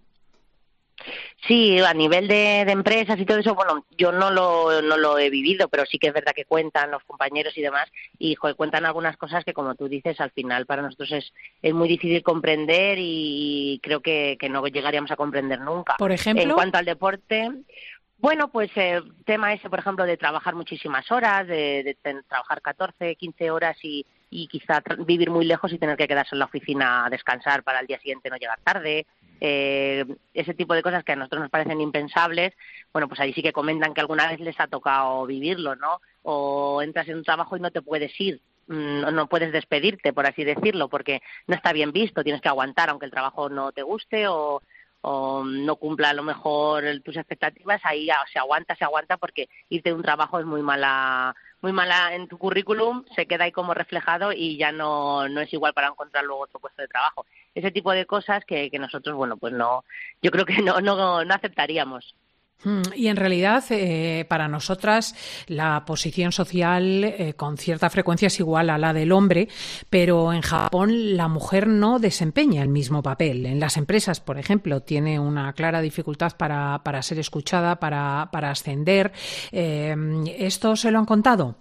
Sí, a nivel de, de empresas y todo eso, bueno, yo no lo, no lo he vivido, pero sí que es verdad que cuentan los compañeros y demás, y joder, cuentan algunas cosas que, como tú dices, al final para nosotros es, es muy difícil comprender y creo que, que no llegaríamos a comprender nunca. Por ejemplo, en cuanto al deporte, bueno, pues el eh, tema ese, por ejemplo, de trabajar muchísimas horas, de, de ten, trabajar catorce, quince horas y, y quizá vivir muy lejos y tener que quedarse en la oficina a descansar para el día siguiente no llegar tarde. Eh, ese tipo de cosas que a nosotros nos parecen impensables, bueno, pues ahí sí que comentan que alguna vez les ha tocado vivirlo, ¿no? O entras en un trabajo y no te puedes ir, no, no puedes despedirte, por así decirlo, porque no está bien visto, tienes que aguantar aunque el trabajo no te guste o, o no cumpla a lo mejor tus expectativas, ahí se aguanta, se aguanta porque irte de un trabajo es muy mala muy mala en tu currículum, se queda ahí como reflejado y ya no, no es igual para encontrar luego otro puesto de trabajo. Ese tipo de cosas que, que nosotros, bueno, pues no, yo creo que no, no, no aceptaríamos. Y en realidad, eh, para nosotras, la posición social eh, con cierta frecuencia es igual a la del hombre, pero en Japón la mujer no desempeña el mismo papel. En las empresas, por ejemplo, tiene una clara dificultad para, para ser escuchada, para, para ascender. Eh, ¿Esto se lo han contado?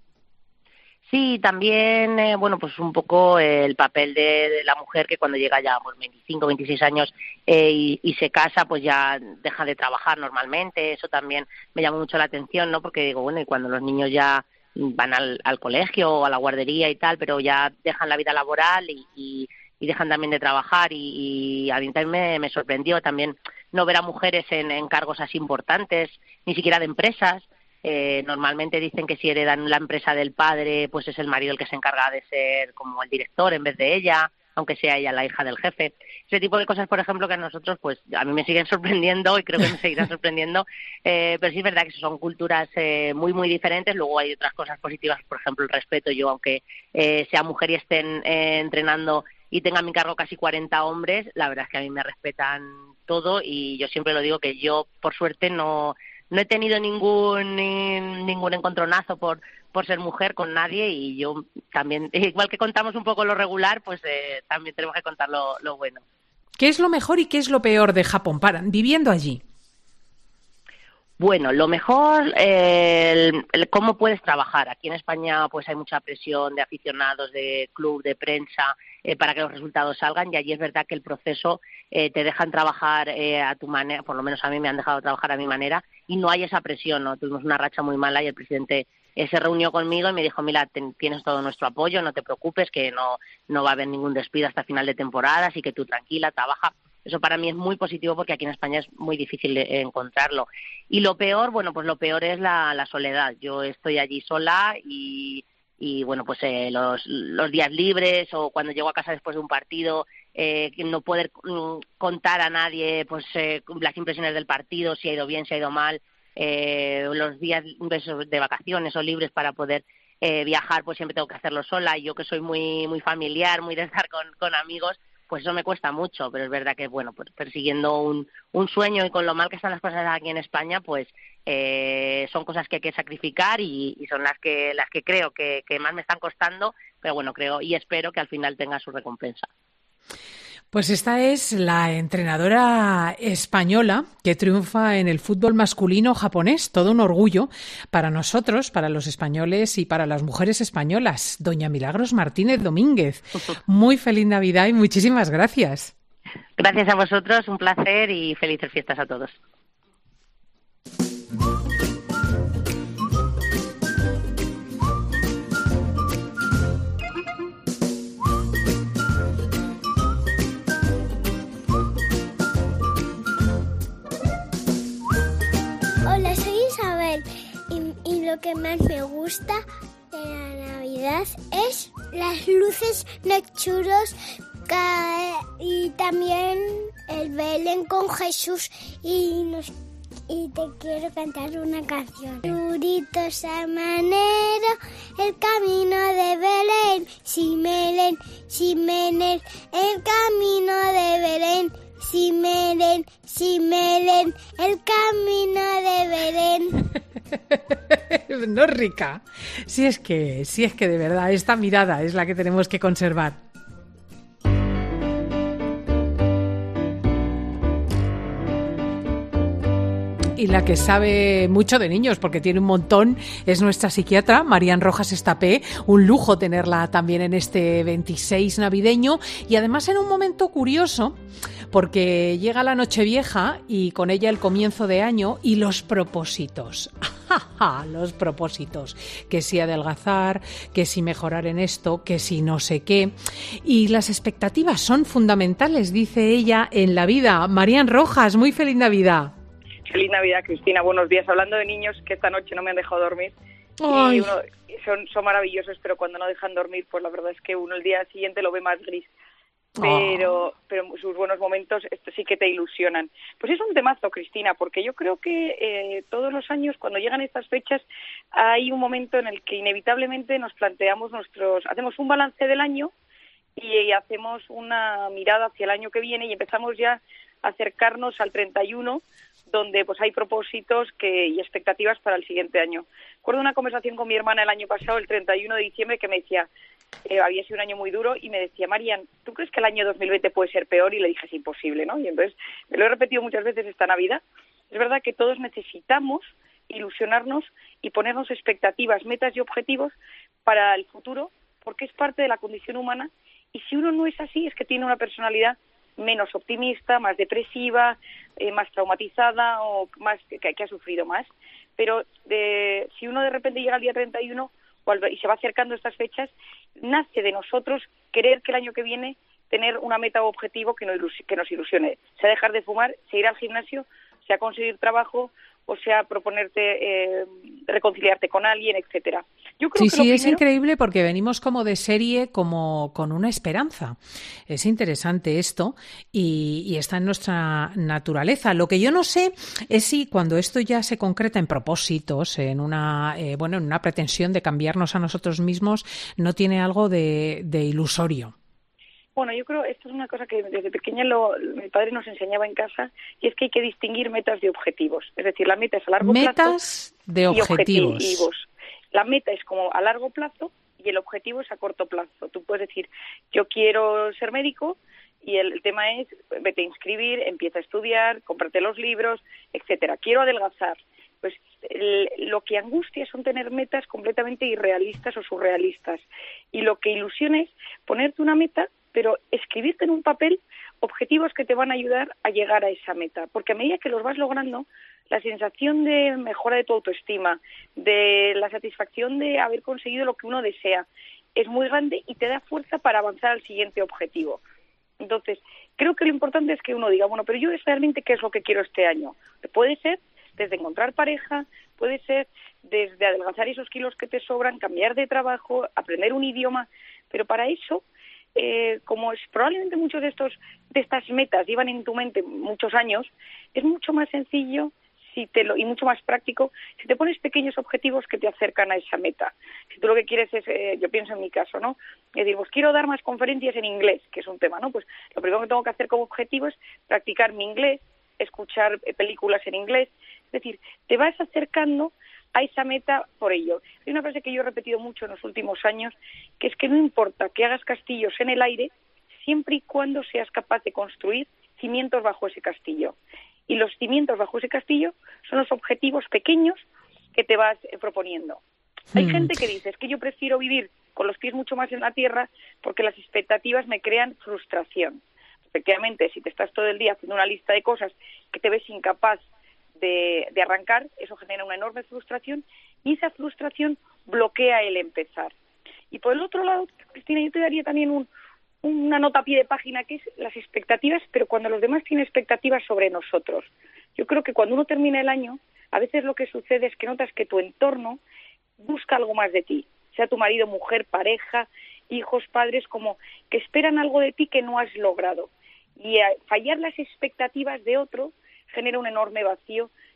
Sí, también, eh, bueno, pues un poco el papel de, de la mujer que cuando llega ya a pues, veinticinco, veintiséis años eh, y, y se casa, pues ya deja de trabajar normalmente. Eso también me llama mucho la atención, ¿no? Porque digo, bueno, y cuando los niños ya van al, al colegio o a la guardería y tal, pero ya dejan la vida laboral y, y, y dejan también de trabajar y, y a mí también me, me sorprendió también no ver a mujeres en, en cargos así importantes, ni siquiera de empresas. Eh, normalmente dicen que si heredan la empresa del padre, pues es el marido el que se encarga de ser como el director en vez de ella, aunque sea ella la hija del jefe. Ese tipo de cosas, por ejemplo, que a nosotros, pues a mí me siguen sorprendiendo y creo que me seguirán sorprendiendo, eh, pero sí es verdad que son culturas eh, muy, muy diferentes. Luego hay otras cosas positivas, por ejemplo, el respeto. Yo, aunque eh, sea mujer y estén eh, entrenando y tenga a mi cargo casi cuarenta hombres, la verdad es que a mí me respetan todo y yo siempre lo digo que yo, por suerte, no... No he tenido ningún ni, ningún encontronazo por por ser mujer con nadie y yo también, igual que contamos un poco lo regular, pues eh, también tenemos que contar lo, lo bueno. ¿Qué es lo mejor y qué es lo peor de Japón para viviendo allí? Bueno, lo mejor, eh, el, el cómo puedes trabajar. Aquí en España pues hay mucha presión de aficionados, de club, de prensa, eh, para que los resultados salgan y allí es verdad que el proceso eh, te dejan trabajar eh, a tu manera, por lo menos a mí me han dejado trabajar a mi manera y no hay esa presión, ¿no? Tuvimos una racha muy mala y el presidente eh, se reunió conmigo y me dijo, mira, ten, tienes todo nuestro apoyo, no te preocupes, que no, no va a haber ningún despido hasta final de temporada, así que tú tranquila, trabaja. Eso para mí es muy positivo porque aquí en España es muy difícil de encontrarlo. Y lo peor, bueno, pues lo peor es la, la soledad. Yo estoy allí sola y, y bueno, pues eh, los, los días libres o cuando llego a casa después de un partido, eh, no poder mm, contar a nadie pues eh, las impresiones del partido, si ha ido bien, si ha ido mal, eh, los días de vacaciones o libres para poder eh, viajar, pues siempre tengo que hacerlo sola. Y yo que soy muy, muy familiar, muy de estar con, con amigos, pues eso me cuesta mucho, pero es verdad que, bueno, pues persiguiendo un, un sueño y con lo mal que están las cosas aquí en España, pues eh, son cosas que hay que sacrificar y, y son las que las que creo que, que más me están costando, pero bueno, creo y espero que al final tenga su recompensa. Pues esta es la entrenadora española que triunfa en el fútbol masculino japonés. Todo un orgullo para nosotros, para los españoles y para las mujeres españolas. Doña Milagros Martínez Domínguez, muy feliz Navidad y muchísimas gracias. Gracias a vosotros, un placer y felices fiestas a todos. Hola, soy Isabel y, y lo que más me gusta de la Navidad es las luces nocturnos y también el Belén con Jesús y, nos, y te quiero cantar una canción. Durito Samanero, el camino de Belén, Simelen, Simelen, el camino de Belén, Simelen, Simelen, el camino de Belén. No, Rica. Si es que, si es que de verdad, esta mirada es la que tenemos que conservar. Y la que sabe mucho de niños, porque tiene un montón, es nuestra psiquiatra, Marían Rojas Estapé. Un lujo tenerla también en este veintiséis navideño y además en un momento curioso, porque llega la Nochevieja y con ella el comienzo de año y los propósitos. Los propósitos, que si adelgazar, que si mejorar en esto, que si no sé qué. Y las expectativas son fundamentales, dice ella, en la vida. Marían Rojas, muy feliz Navidad. Feliz Navidad, Cristina. Buenos días. Hablando de niños que esta noche no me han dejado dormir. Ay. Y uno, son, son maravillosos, pero cuando no dejan dormir, pues la verdad es que uno el día siguiente lo ve más gris. Pero, oh. pero sus buenos momentos esto sí que te ilusionan. Pues es un temazo, Cristina, porque yo creo que eh, todos los años, cuando llegan estas fechas, hay un momento en el que inevitablemente nos planteamos nuestros... Hacemos un balance del año y, y hacemos una mirada hacia el año que viene y empezamos ya a acercarnos al treinta y uno, donde pues hay propósitos que, y expectativas para el siguiente año. Recuerdo una conversación con mi hermana el año pasado, el treinta y uno de diciembre, que me decía, eh, había sido un año muy duro, y me decía, Marian, ¿tú crees que el año dos mil veinte puede ser peor? Y le dije, es imposible, ¿no? Y entonces me lo he repetido muchas veces esta Navidad. Es verdad que todos necesitamos ilusionarnos y ponernos expectativas, metas y objetivos para el futuro, porque es parte de la condición humana, y si uno no es así, es que tiene una personalidad menos optimista, más depresiva, eh, más traumatizada o más que, que ha sufrido más. Pero de, si uno de repente llega al día treinta y uno y se va acercando a estas fechas, nace de nosotros querer que el año que viene tener una meta o objetivo que, no ilus- que nos ilusione. Sea dejar de fumar, sea ir al gimnasio, sea conseguir trabajo, o sea proponerte eh, reconciliarte con alguien, etcétera. Yo creo sí, que sí, lo es primero... increíble porque venimos como de serie, como con una esperanza. Es interesante esto y, y está en nuestra naturaleza. Lo que yo no sé es si cuando esto ya se concreta en propósitos, en una, eh, bueno, en una pretensión de cambiarnos a nosotros mismos, no tiene algo de, de ilusorio. Bueno, yo creo esto es una cosa que desde pequeña lo, mi padre nos enseñaba en casa, y es que hay que distinguir metas de objetivos. Es decir, la meta es a largo metas plazo. Metas de y objetivos. objetivos. La meta es como a largo plazo y el objetivo es a corto plazo. Tú puedes decir, yo quiero ser médico, y el, el tema es, vete a inscribir, empieza a estudiar, cómprate los libros, etcétera. Quiero adelgazar. Pues el, lo que angustia son tener metas completamente irrealistas o surrealistas. Y lo que ilusiona es ponerte una meta, pero escribirte en un papel objetivos que te van a ayudar a llegar a esa meta. Porque a medida que los vas logrando, la sensación de mejora de tu autoestima, de la satisfacción de haber conseguido lo que uno desea, es muy grande y te da fuerza para avanzar al siguiente objetivo. Entonces, creo que lo importante es que uno diga, bueno, pero yo realmente qué es lo que quiero este año. Puede ser desde encontrar pareja, puede ser desde adelgazar esos kilos que te sobran, cambiar de trabajo, aprender un idioma, pero para eso... Eh, como es probablemente muchos de estos de estas metas llevan en tu mente muchos años, es mucho más sencillo si te lo, y mucho más práctico si te pones pequeños objetivos que te acercan a esa meta. Si tú lo que quieres es, eh, yo pienso en mi caso, ¿no? Es decir, pues quiero dar más conferencias en inglés, que es un tema, ¿no? Pues lo primero que tengo que hacer como objetivo es practicar mi inglés, escuchar eh, películas en inglés. Es decir, te vas acercando a esa meta por ello. Hay una frase que yo he repetido mucho en los últimos años, que es que no importa que hagas castillos en el aire, siempre y cuando seas capaz de construir cimientos bajo ese castillo. Y los cimientos bajo ese castillo son los objetivos pequeños que te vas eh, proponiendo. Hmm. Hay gente que dice, es que yo prefiero vivir con los pies mucho más en la tierra porque las expectativas me crean frustración. Efectivamente, si te estás todo el día haciendo una lista de cosas que te ves incapaz De, de arrancar, eso genera una enorme frustración y esa frustración bloquea el empezar. Y por el otro lado, Cristina, yo te daría también un, una nota a pie de página que es las expectativas, pero cuando los demás tienen expectativas sobre nosotros. Yo creo que cuando uno termina el año, a veces lo que sucede es que notas que tu entorno busca algo más de ti, sea tu marido, mujer, pareja, hijos, padres, como que esperan algo de ti que no has logrado. Y a fallar las expectativas de otro genera un enorme vacío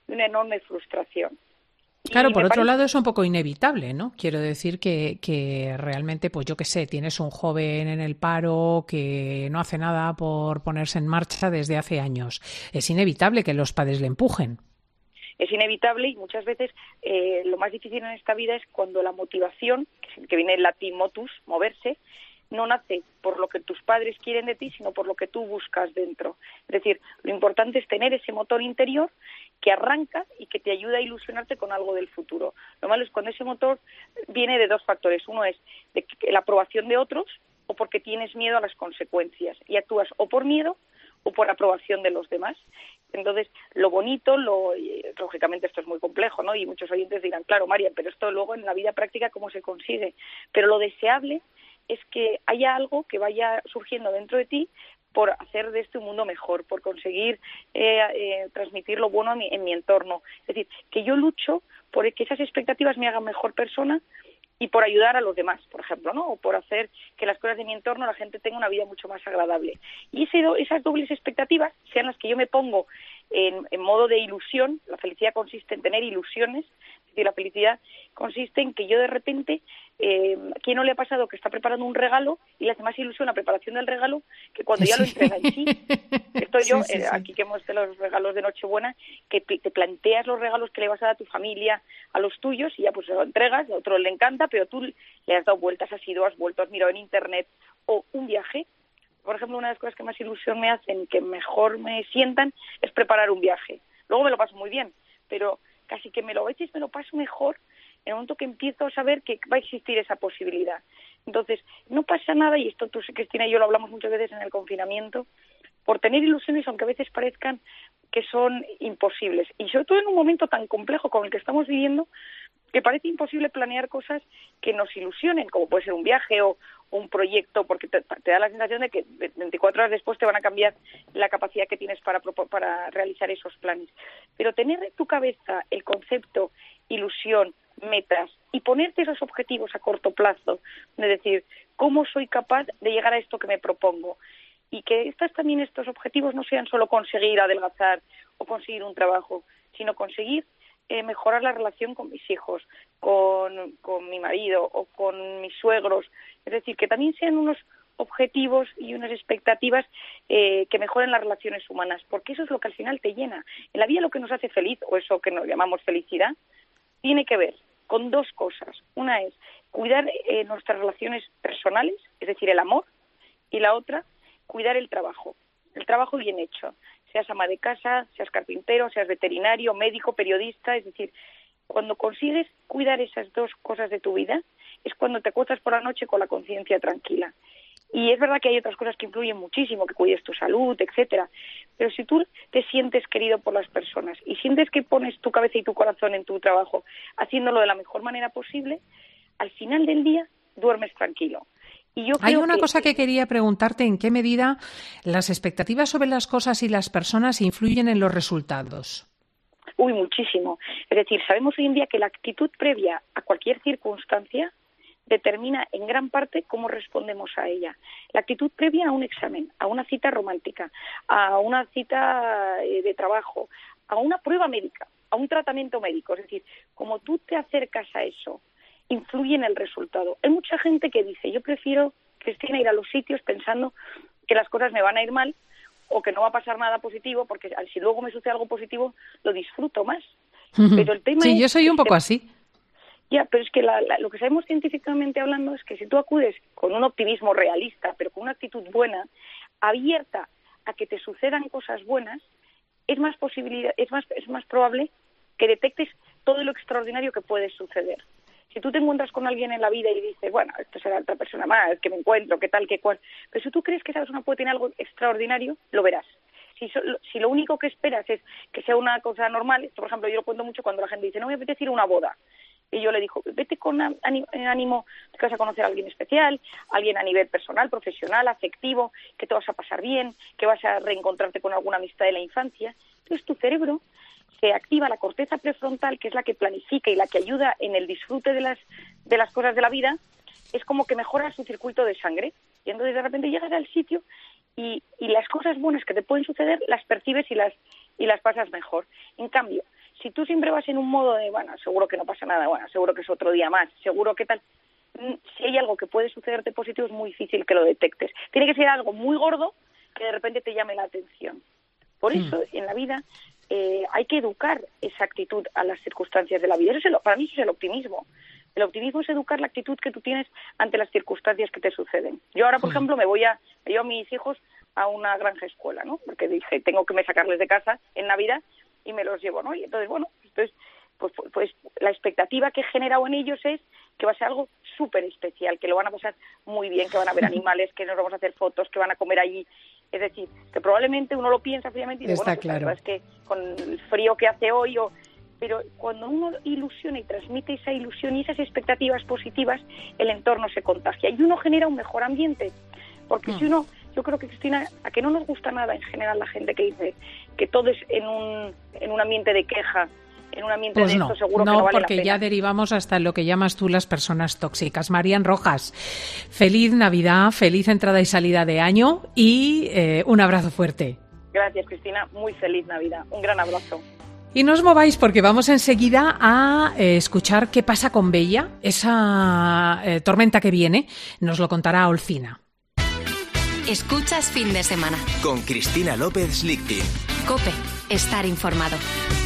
de una enorme frustración. Claro, Y por me otro parece- lado es un poco inevitable, ¿no? Quiero decir que, que realmente, pues yo qué sé, tienes un joven en el paro que no hace nada por ponerse en marcha desde hace años. Es inevitable que los padres le empujen. Es inevitable y muchas veces eh, lo más difícil en esta vida es cuando la motivación, que, que viene el latín motus, moverse, no nace por lo que tus padres quieren de ti, sino por lo que tú buscas dentro. Es decir, lo importante es tener ese motor interior que arranca y que te ayuda a ilusionarte con algo del futuro. Lo malo es cuando ese motor viene de dos factores. Uno es de que- la aprobación de otros o porque tienes miedo a las consecuencias y actúas o por miedo o por aprobación de los demás. Entonces, lo bonito, lo y, lógicamente esto es muy complejo, ¿no? Y muchos oyentes dirán, claro, María, pero esto luego en la vida práctica, ¿cómo se consigue? Pero lo deseable es que haya algo que vaya surgiendo dentro de ti por hacer de este un mundo mejor, por conseguir eh, eh, transmitir lo bueno a mi, en mi entorno. Es decir, que yo lucho por que esas expectativas me hagan mejor persona y por ayudar a los demás, por ejemplo, ¿no? O por hacer que las cosas de mi entorno, la gente tenga una vida mucho más agradable. Y ese, do- esas dobles expectativas sean las que yo me pongo en, en modo de ilusión. La felicidad consiste en tener ilusiones. Es decir, la felicidad consiste en que yo de repente, eh, ¿a quién no le ha pasado que está preparando un regalo y le hace más ilusión la preparación del regalo que cuando ya lo Sí. entrega en sí? Esto yo, Sí, sí, eh, sí. aquí que hemos de los regalos de Nochebuena, que pi- te planteas los regalos que le vas a dar a tu familia, a los tuyos, y ya pues lo entregas, a otro le encanta, pero tú le has dado vueltas, has ido, has vuelto, has mirado en internet, o un viaje. Por ejemplo, una de las cosas que más ilusión me hacen y que mejor me sientan es preparar un viaje. Luego me lo paso muy bien, pero casi que me lo a veces me lo paso mejor en el momento que empiezo a saber que va a existir esa posibilidad. Entonces, no pasa nada, y esto tú, Cristina y yo lo hablamos muchas veces en el confinamiento, por tener ilusiones, aunque a veces parezcan que son imposibles. Y sobre todo en un momento tan complejo como el que estamos viviendo, que parece imposible planear cosas que nos ilusionen, como puede ser un viaje o, o un proyecto, porque te, te da la sensación de que veinticuatro horas después te van a cambiar la capacidad que tienes para, para realizar esos planes. Pero tener en tu cabeza el concepto, ilusión, metas, y ponerte esos objetivos a corto plazo, de decir, ¿cómo soy capaz de llegar a esto que me propongo? Y que estas también estos objetivos no sean solo conseguir adelgazar o conseguir un trabajo, sino conseguir eh, mejorar la relación con mis hijos, con, con mi marido o con mis suegros. Es decir, que también sean unos objetivos y unas expectativas eh, que mejoren las relaciones humanas, porque eso es lo que al final te llena. En la vida lo que nos hace feliz, o eso que nos llamamos felicidad, tiene que ver con dos cosas. Una es cuidar eh, nuestras relaciones personales, es decir, el amor, y la otra, cuidar el trabajo, el trabajo bien hecho. Seas ama de casa, seas carpintero, seas veterinario, médico, periodista, es decir, cuando consigues cuidar esas dos cosas de tu vida, es cuando te acuestas por la noche con la conciencia tranquila. Y es verdad que hay otras cosas que influyen muchísimo, que cuides tu salud, etcétera. Pero si tú te sientes querido por las personas y sientes que pones tu cabeza y tu corazón en tu trabajo, haciéndolo de la mejor manera posible, al final del día duermes tranquilo. Y yo Hay creo una que, cosa que quería preguntarte, ¿en qué medida las expectativas sobre las cosas y las personas influyen en los resultados? Uy, muchísimo. Es decir, sabemos hoy en día que la actitud previa a cualquier circunstancia determina en gran parte cómo respondemos a ella. La actitud previa a un examen, a una cita romántica, a una cita eh, de trabajo, a una prueba médica, a un tratamiento médico. Es decir, como tú te acercas a eso, influye en el resultado. Hay mucha gente que dice, yo prefiero, Cristina, ir a los sitios pensando que las cosas me van a ir mal o que no va a pasar nada positivo, porque si luego me sucede algo positivo, lo disfruto más. Pero el tema sí, es yo soy un poco que, así. Ya, pero es que la, la, lo que sabemos científicamente hablando es que si tú acudes con un optimismo realista, pero con una actitud buena, abierta a que te sucedan cosas buenas, es más posibilidad, es más, es más probable que detectes todo lo extraordinario que puede suceder. Si tú te encuentras con alguien en la vida y dices, bueno, esto será otra persona más, que me encuentro, qué tal, qué cual, pero si tú crees que esa persona puede tener algo extraordinario, lo verás. Si, so, si lo único que esperas es que sea una cosa normal, esto, por ejemplo, yo lo cuento mucho cuando la gente dice, no me apetece ir a una boda. Y yo le digo, vete con ánimo que vas a conocer a alguien especial, alguien a nivel personal, profesional, afectivo, que te vas a pasar bien, que vas a reencontrarte con alguna amistad de la infancia. Entonces tu cerebro se activa la corteza prefrontal, que es la que planifica y la que ayuda en el disfrute de las, de las cosas de la vida, es como que mejora su circuito de sangre. Y entonces de repente llegas al sitio y, y las cosas buenas que te pueden suceder las percibes y las, y las pasas mejor. En cambio, si tú siempre vas en un modo de, bueno, seguro que no pasa nada, bueno, seguro que es otro día más, seguro que tal, si hay algo que puede sucederte positivo es muy difícil que lo detectes. Tiene que ser algo muy gordo que de repente te llame la atención. Por eso, mm. en la vida, eh, hay que educar esa actitud a las circunstancias de la vida. Eso es el, para mí eso es el optimismo. El optimismo es educar la actitud que tú tienes ante las circunstancias que te suceden. Yo ahora, por mm. ejemplo, me voy a, me llevo a mis hijos a una granja escuela, ¿no? Porque dije, tengo que me sacarles de casa en Navidad y me los llevo, ¿no? Y entonces, bueno, entonces, pues, pues la expectativa que he generado en ellos es que va a ser algo súper especial, que lo van a pasar muy bien, que van a ver animales, que nos vamos a hacer fotos, que van a comer allí. Es decir, que probablemente uno lo piensa fríamente y dice, Está bueno, pues claro. la verdad es que con el frío que hace hoy, o... pero cuando uno ilusiona y transmite esa ilusión y esas expectativas positivas, el entorno se contagia y uno genera un mejor ambiente. Porque mm. si uno... Yo creo que, Cristina, a que no nos gusta nada en general la gente que dice que todo es en un, en un ambiente de queja, en un ambiente pues de no, esto seguro no, que no vale porque la pena. Ya derivamos hasta lo que llamas tú las personas tóxicas. Marian Rojas, feliz Navidad, feliz entrada y salida de año y eh, un abrazo fuerte. Gracias, Cristina, muy feliz Navidad. Un gran abrazo. Y no os mováis porque vamos enseguida a eh, escuchar qué pasa con Bella, esa eh, tormenta que viene. Nos lo contará Olcina. Escuchas Fin de Semana. Con Cristina López Lichtin. COPE. Estar informado.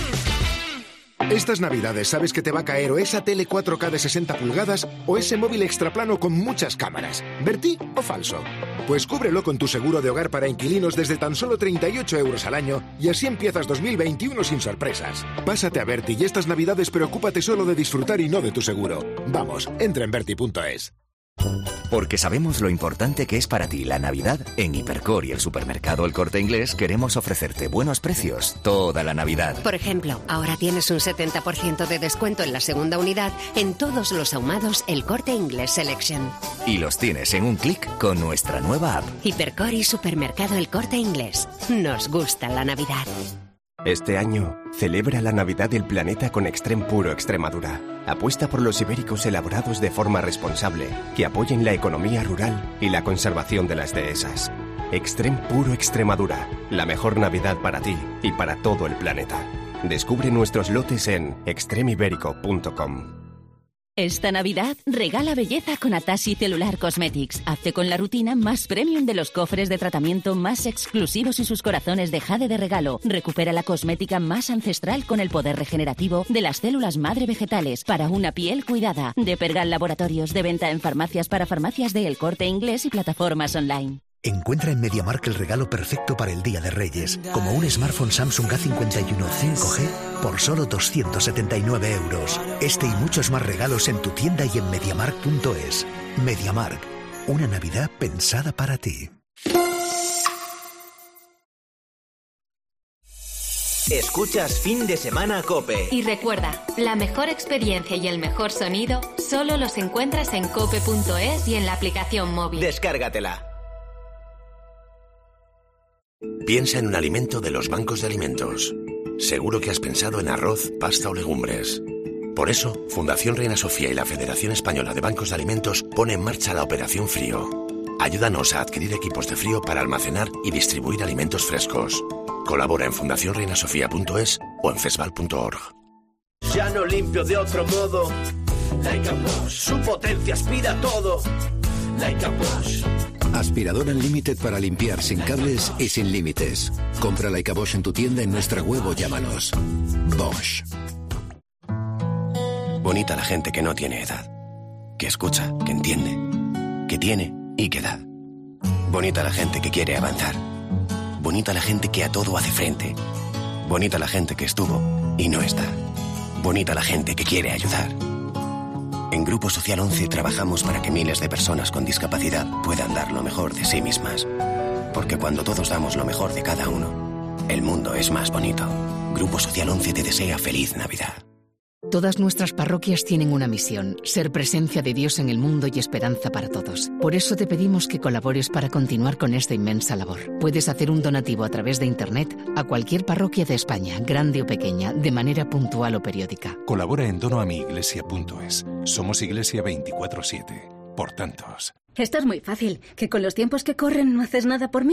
Estas Navidades sabes que te va a caer o esa tele cuatro K de sesenta pulgadas o ese móvil extraplano con muchas cámaras. ¿Verti o falso? Pues cúbrelo con tu seguro de hogar para inquilinos desde tan solo treinta y ocho euros al año y así empiezas dos mil veintiuno sin sorpresas. Pásate a Verti y estas Navidades preocúpate solo de disfrutar y no de tu seguro. Vamos, entra en verti punto es. Porque sabemos lo importante que es para ti la Navidad, en Hipercor y el supermercado El Corte Inglés queremos ofrecerte buenos precios toda la Navidad. Por ejemplo, ahora tienes un setenta por ciento de descuento en la segunda unidad en todos los ahumados El Corte Inglés Selection. Y los tienes en un clic con nuestra nueva app. Hipercor y supermercado El Corte Inglés. Nos gusta la Navidad. Este año, celebra la Navidad del planeta con Extrem Puro Extremadura. Apuesta por los ibéricos elaborados de forma responsable, que apoyen la economía rural y la conservación de las dehesas. Extrem Puro Extremadura, la mejor Navidad para ti y para todo el planeta. Descubre nuestros lotes en extrem ibérico punto com. Esta Navidad, regala belleza con Atashi Cellular Cosmetics. Hazte con la rutina más premium de los cofres de tratamiento más exclusivos y sus corazones de jade de regalo. Recupera la cosmética más ancestral con el poder regenerativo de las células madre vegetales para una piel cuidada. De Pergal Laboratorios, de venta en farmacias para farmacias de El Corte Inglés y plataformas online. Encuentra en MediaMarkt el regalo perfecto para el Día de Reyes, como un smartphone Samsung A cincuenta y uno cinco G por solo doscientos setenta y nueve euros. Este y muchos más regalos en tu tienda y en mediamarkt punto es. MediaMarkt, una Navidad pensada para ti. Escuchas Fin de Semana COPE. Y recuerda, la mejor experiencia y el mejor sonido solo los encuentras en cope punto es y en la aplicación móvil. Descárgatela. Piensa en un alimento de los bancos de alimentos. Seguro que has pensado en arroz, pasta o legumbres. Por eso, Fundación Reina Sofía y la Federación Española de Bancos de Alimentos pone en marcha la Operación Frío. Ayúdanos a adquirir equipos de frío para almacenar y distribuir alimentos frescos. Colabora en fundación reina sofía punto es o en fesval punto org. Ya no limpio de otro modo. Like a Bosch. Su potencia aspira todo. Like a Bosch. Aspiradora Unlimited para limpiar sin cables y sin límites. Compra Like a Bosch en tu tienda, en nuestra web o llámanos. Bosch. Bonita la gente que no tiene edad. Que escucha, que entiende. Que tiene y que da. Bonita la gente que quiere avanzar. Bonita la gente que a todo hace frente. Bonita la gente que estuvo y no está. Bonita la gente que quiere ayudar. En Grupo Social once trabajamos para que miles de personas con discapacidad puedan dar lo mejor de sí mismas. Porque cuando todos damos lo mejor de cada uno, el mundo es más bonito. Grupo Social once te desea feliz Navidad. Todas nuestras parroquias tienen una misión: ser presencia de Dios en el mundo y esperanza para todos. Por eso te pedimos que colabores para continuar con esta inmensa labor. Puedes hacer un donativo a través de Internet a cualquier parroquia de España, grande o pequeña, de manera puntual o periódica. Colabora en dono a mi iglesia punto es. Somos Iglesia veinticuatro siete. Por tantos. Esto es muy fácil. ¿Que con los tiempos que corren no haces nada por mí?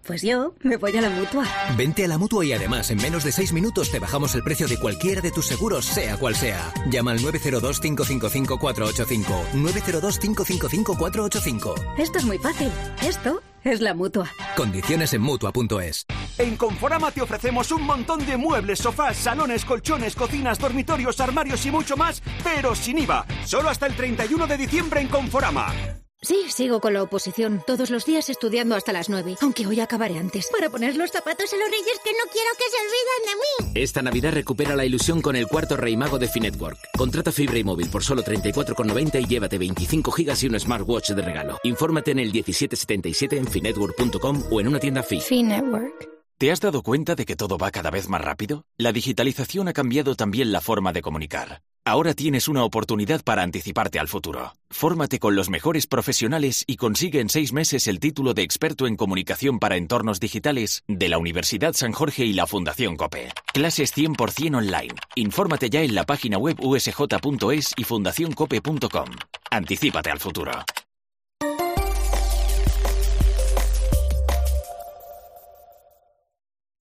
Pues yo me voy a la Mutua. Vente a la Mutua y además en menos de seis minutos te bajamos el precio de cualquiera de tus seguros, sea cual sea. Llama al nueve cero dos, cinco cinco cinco, cuatro ocho cinco. nueve cero dos, cinco cinco cinco, cuatro ocho cinco. Esto es muy fácil. Esto es la Mutua. Condiciones en Mutua punto es. En Conforama te ofrecemos un montón de muebles, sofás, salones, colchones, cocinas, dormitorios, armarios y mucho más, pero sin I V A. Solo hasta el treinta y uno de diciembre en Conforama. Sí, sigo con la oposición. Todos los días estudiando hasta las nueve. Aunque hoy acabaré antes. Para poner los zapatos a los reyes que no quiero que se olviden de mí. Esta Navidad recupera la ilusión con el cuarto Rey Mago de Finetwork. Contrata fibra y móvil por solo treinta y cuatro con noventa y llévate veinticinco gigas y un smartwatch de regalo. Infórmate en el diecisiete setenta y siete en finetwork punto com o en una tienda Fi. Finetwork. ¿Te has dado cuenta de que todo va cada vez más rápido? La digitalización ha cambiado también la forma de comunicar. Ahora tienes una oportunidad para anticiparte al futuro. Fórmate con los mejores profesionales y consigue en seis meses el título de experto en comunicación para entornos digitales de la Universidad San Jorge y la Fundación COPE. Clases cien por ciento online. Infórmate ya en la página web u s j punto es y fundación cope punto com. Anticípate al futuro.